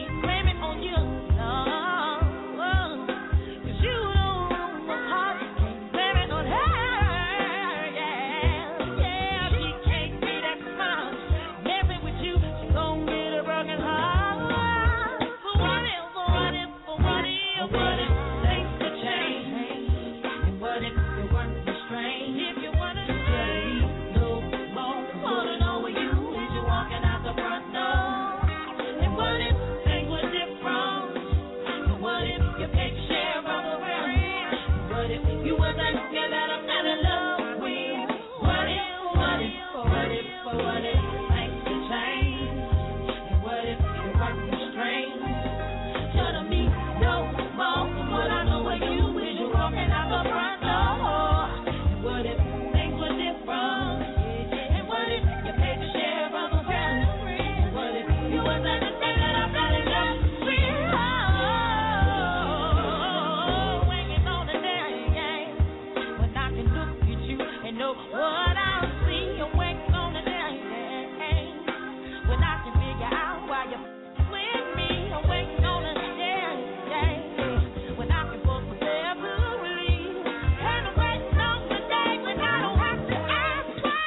know what I'll see. Awake on the day when I can figure out why you're with me. Awake on the day when I can both never leave. And awake on the day when I don't have to ask why.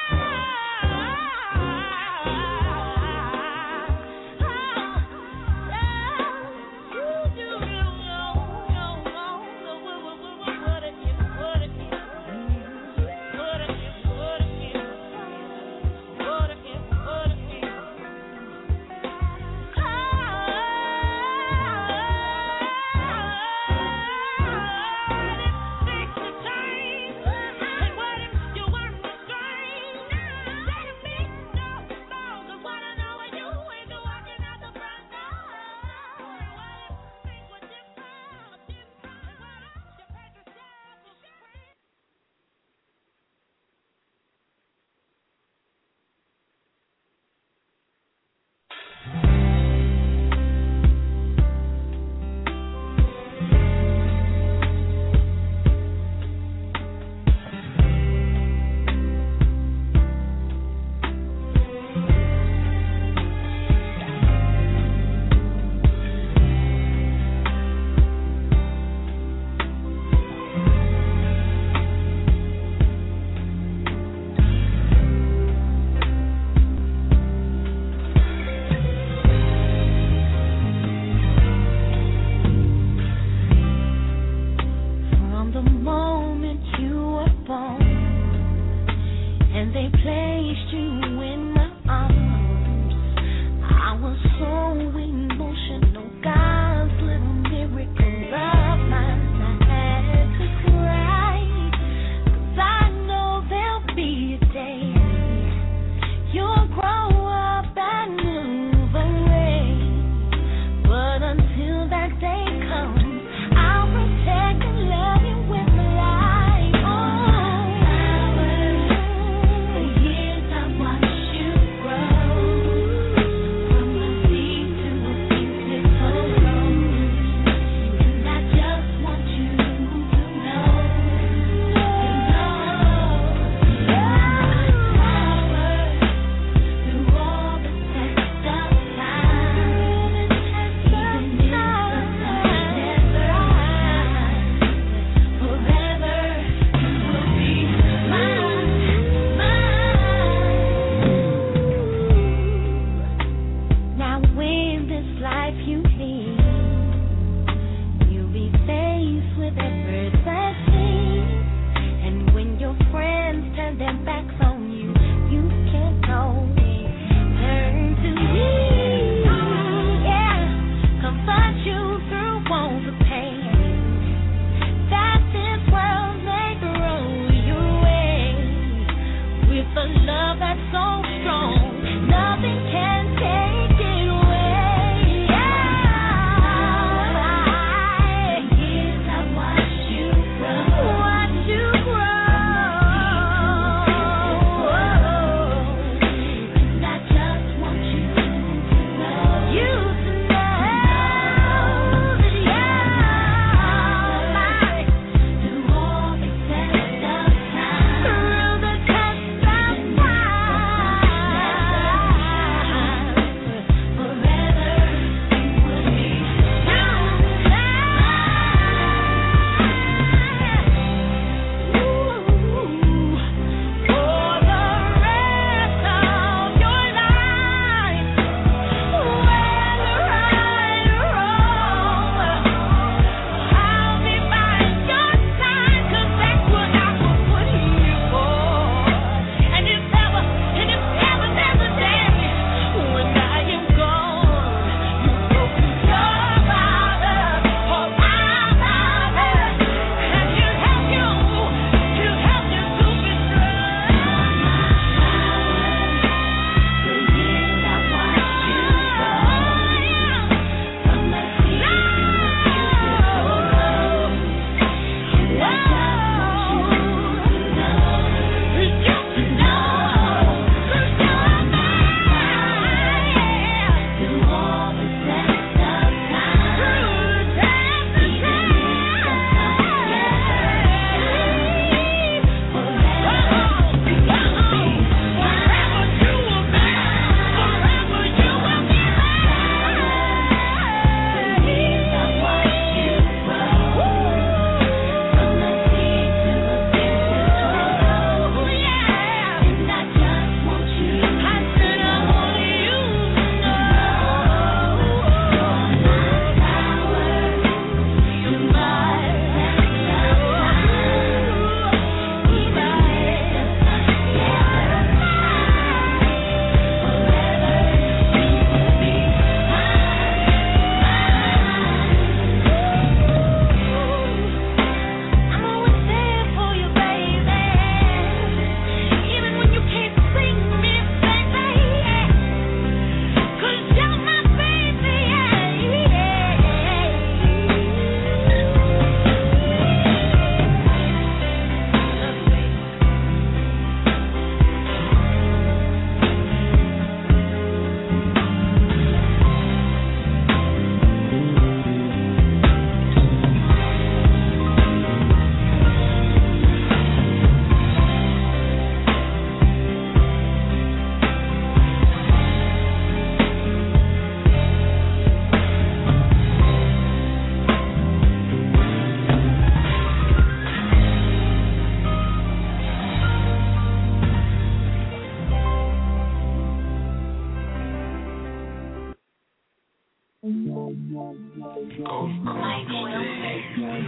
Go cold stay.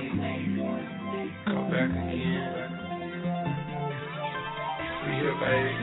Come back again. We here, baby.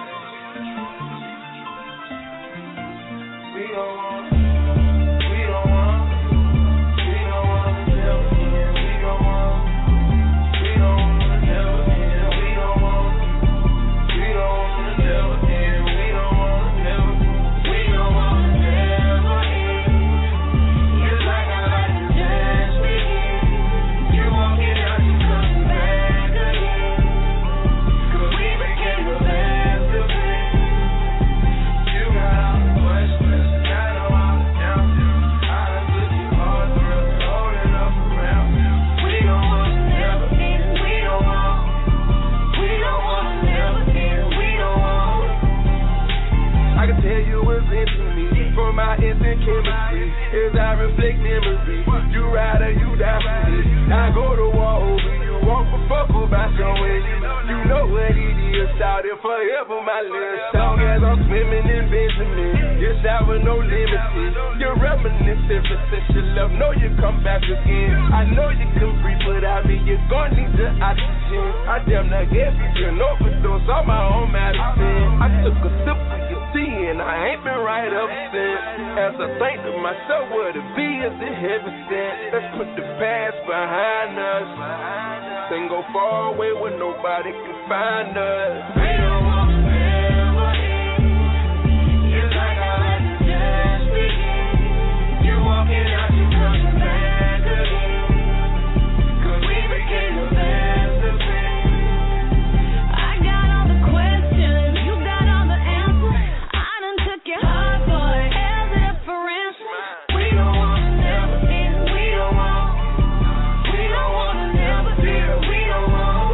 We don't want. We don't want. We don't want to never end. We don't want. We don't want to never end. We don't want. We don't want to never end. We don't want to never. We don't want to never end. It's like I like to just begin. You walking out, you coming back again. 'Cause we became the best of friends. You got all the questions, got all the answers. I done took you all through, holding up around. We don't want to never end. We don't want. We don't want to never end. We don't want. I can tell you what's into me from our instant chemistry. As I reflect memory, you ride or you die for me. I go to war over you, walk for fuck about your way. You know what it is, shout it forever, my little song. As I'm swimming in Benjamin, you shout with no limits. You're reminiscent for such your love, know you come back again. I know you can breathe without me, you're gonna need the oxygen. I damn near gave you an overdose on my own medicine. I took a sip of your tea and I ain't been right up since. As I think to myself, what it be is the heaven sent. Let's put the past behind us and go far away where nobody can find us. We don't want to never end. It's like I like to just begin. You walking out, you coming back again. 'Cause we became the best of friends. I got all the questions, you got all the answers. I done took your heart, boy, held it up for ransom. We don't want to never end. We don't want. We don't want to never end. We don't want.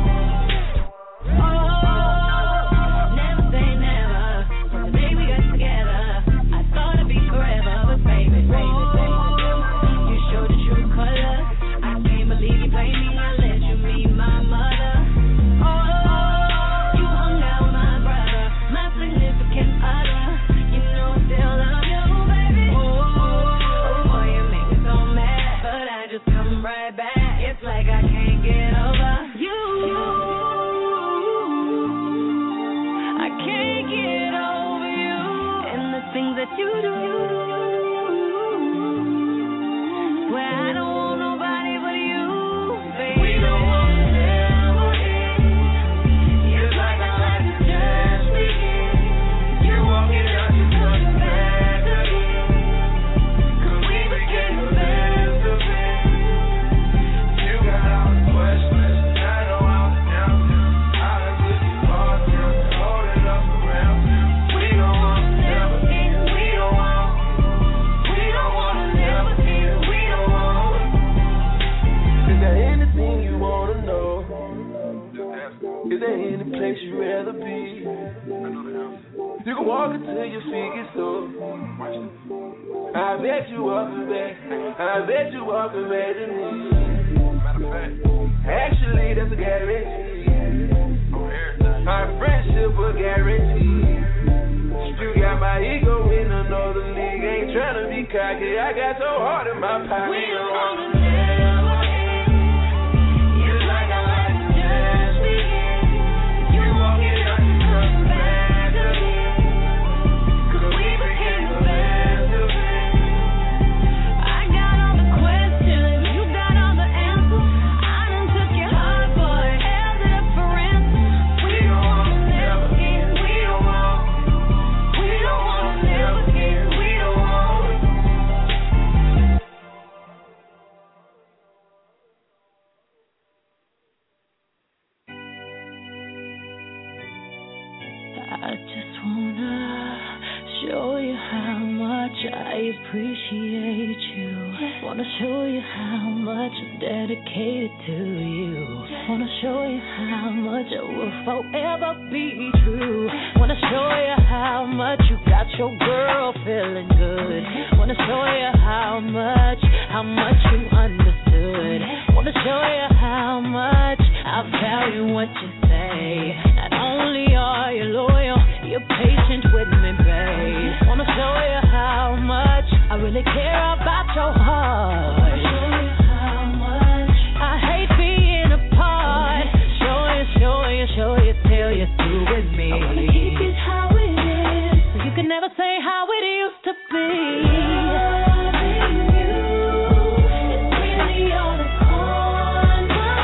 Oh, never say never. From the day we got together, I thought it'd be forever, but baby, baby, baby, you showed the true colors. I can't believe you played me and let you meet my mother. Oh, you hung out with my brother, my significant other. You know I still love you, baby. Oh, boy, you make me so mad, but I just come right back. It's like I can't get over you. I can't get over you and the things that you do. Swear I don't want nobody but you, baby. We don't want to never end. It's like I like to just begin. You walking out, you coming back again. 'Cause we became the best of friends. You got all the questions, I know all the answers. I done took you all through, holding up around. We don't want to never end. We don't want. We don't want to never end. We don't want. Is there anything you want to know? Is there any place you'd rather be? You can walk until your feet get sore. I bet you walking back. I bet you walking back to me. Actually, that's a guarantee. Our friendship a guarantee. You got my ego in another league. Ain't tryna be cocky. I got your heart in my pocket. We don't want to never end. It's like I like to just begin. You walking out, you coming back again. 'Cause we became the best of friends. I got all the questions, you got all the answers. I done took your heart, boy, held it up for ransom. We don't want to never end. We don't want. We don't want to never end. We don't want.
I just wanna show you how much I appreciate you. Wanna show you how much I'm dedicated to you. Wanna show you how much I will forever be true. Wanna show you how much you got your girl feeling good. Wanna show you how much, how much you understood. Wanna show you how much I value what you say. Not only are you loyal, you're patient with me, babe. Wanna show you how much I really care about till you're through with me.
I wanna keep it how it is,
so you can never say how it used to be.
Loving you is really all that's on my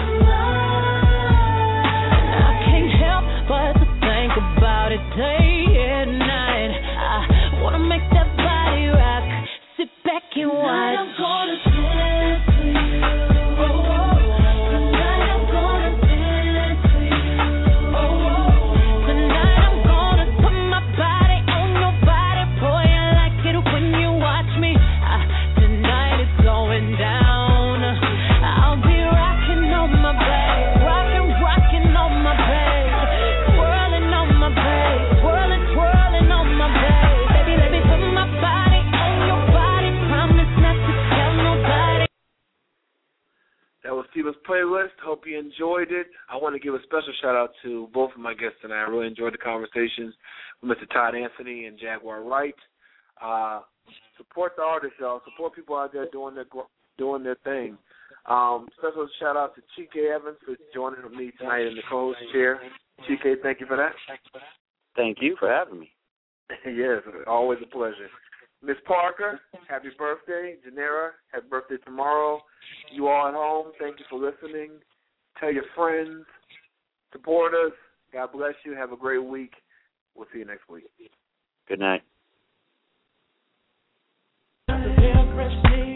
mind.
I can't help but to think about it day and night. I wanna make that body rock, sit back and watch.
Tonight I'm gonna dance for you. Oh, oh. Tonight I'm gonna dance for you. Oh, oh.
Tonight I'm gonna put my body on your body. Boy, I like it when you watch me. Uh, tonight it's going down. I'll be rocking on my back, rocking, rocking on my back, twirling on my back, twirling, twirling on my back. Baby, let me put my body on your body. Promise not to tell nobody.
That was Tiba's playlist. Hope you enjoyed it. I want to give a special shout out to both of my guests tonight. I really enjoyed the conversations with Mister Todd Anthony and Jaguar Wright. Uh, support the artists, y'all. Support people out there doing their doing their thing. Um, special shout out to Chike Evans for joining me tonight in the co-host chair. Chike, thank you for that.
Thank you for having me.
Yes, always a pleasure. Miss Parker, happy birthday. Janera, happy birthday tomorrow. You all at home, thank you for listening. Tell your friends, support us. God bless you. Have a great week. We'll see you next week.
Good night.
The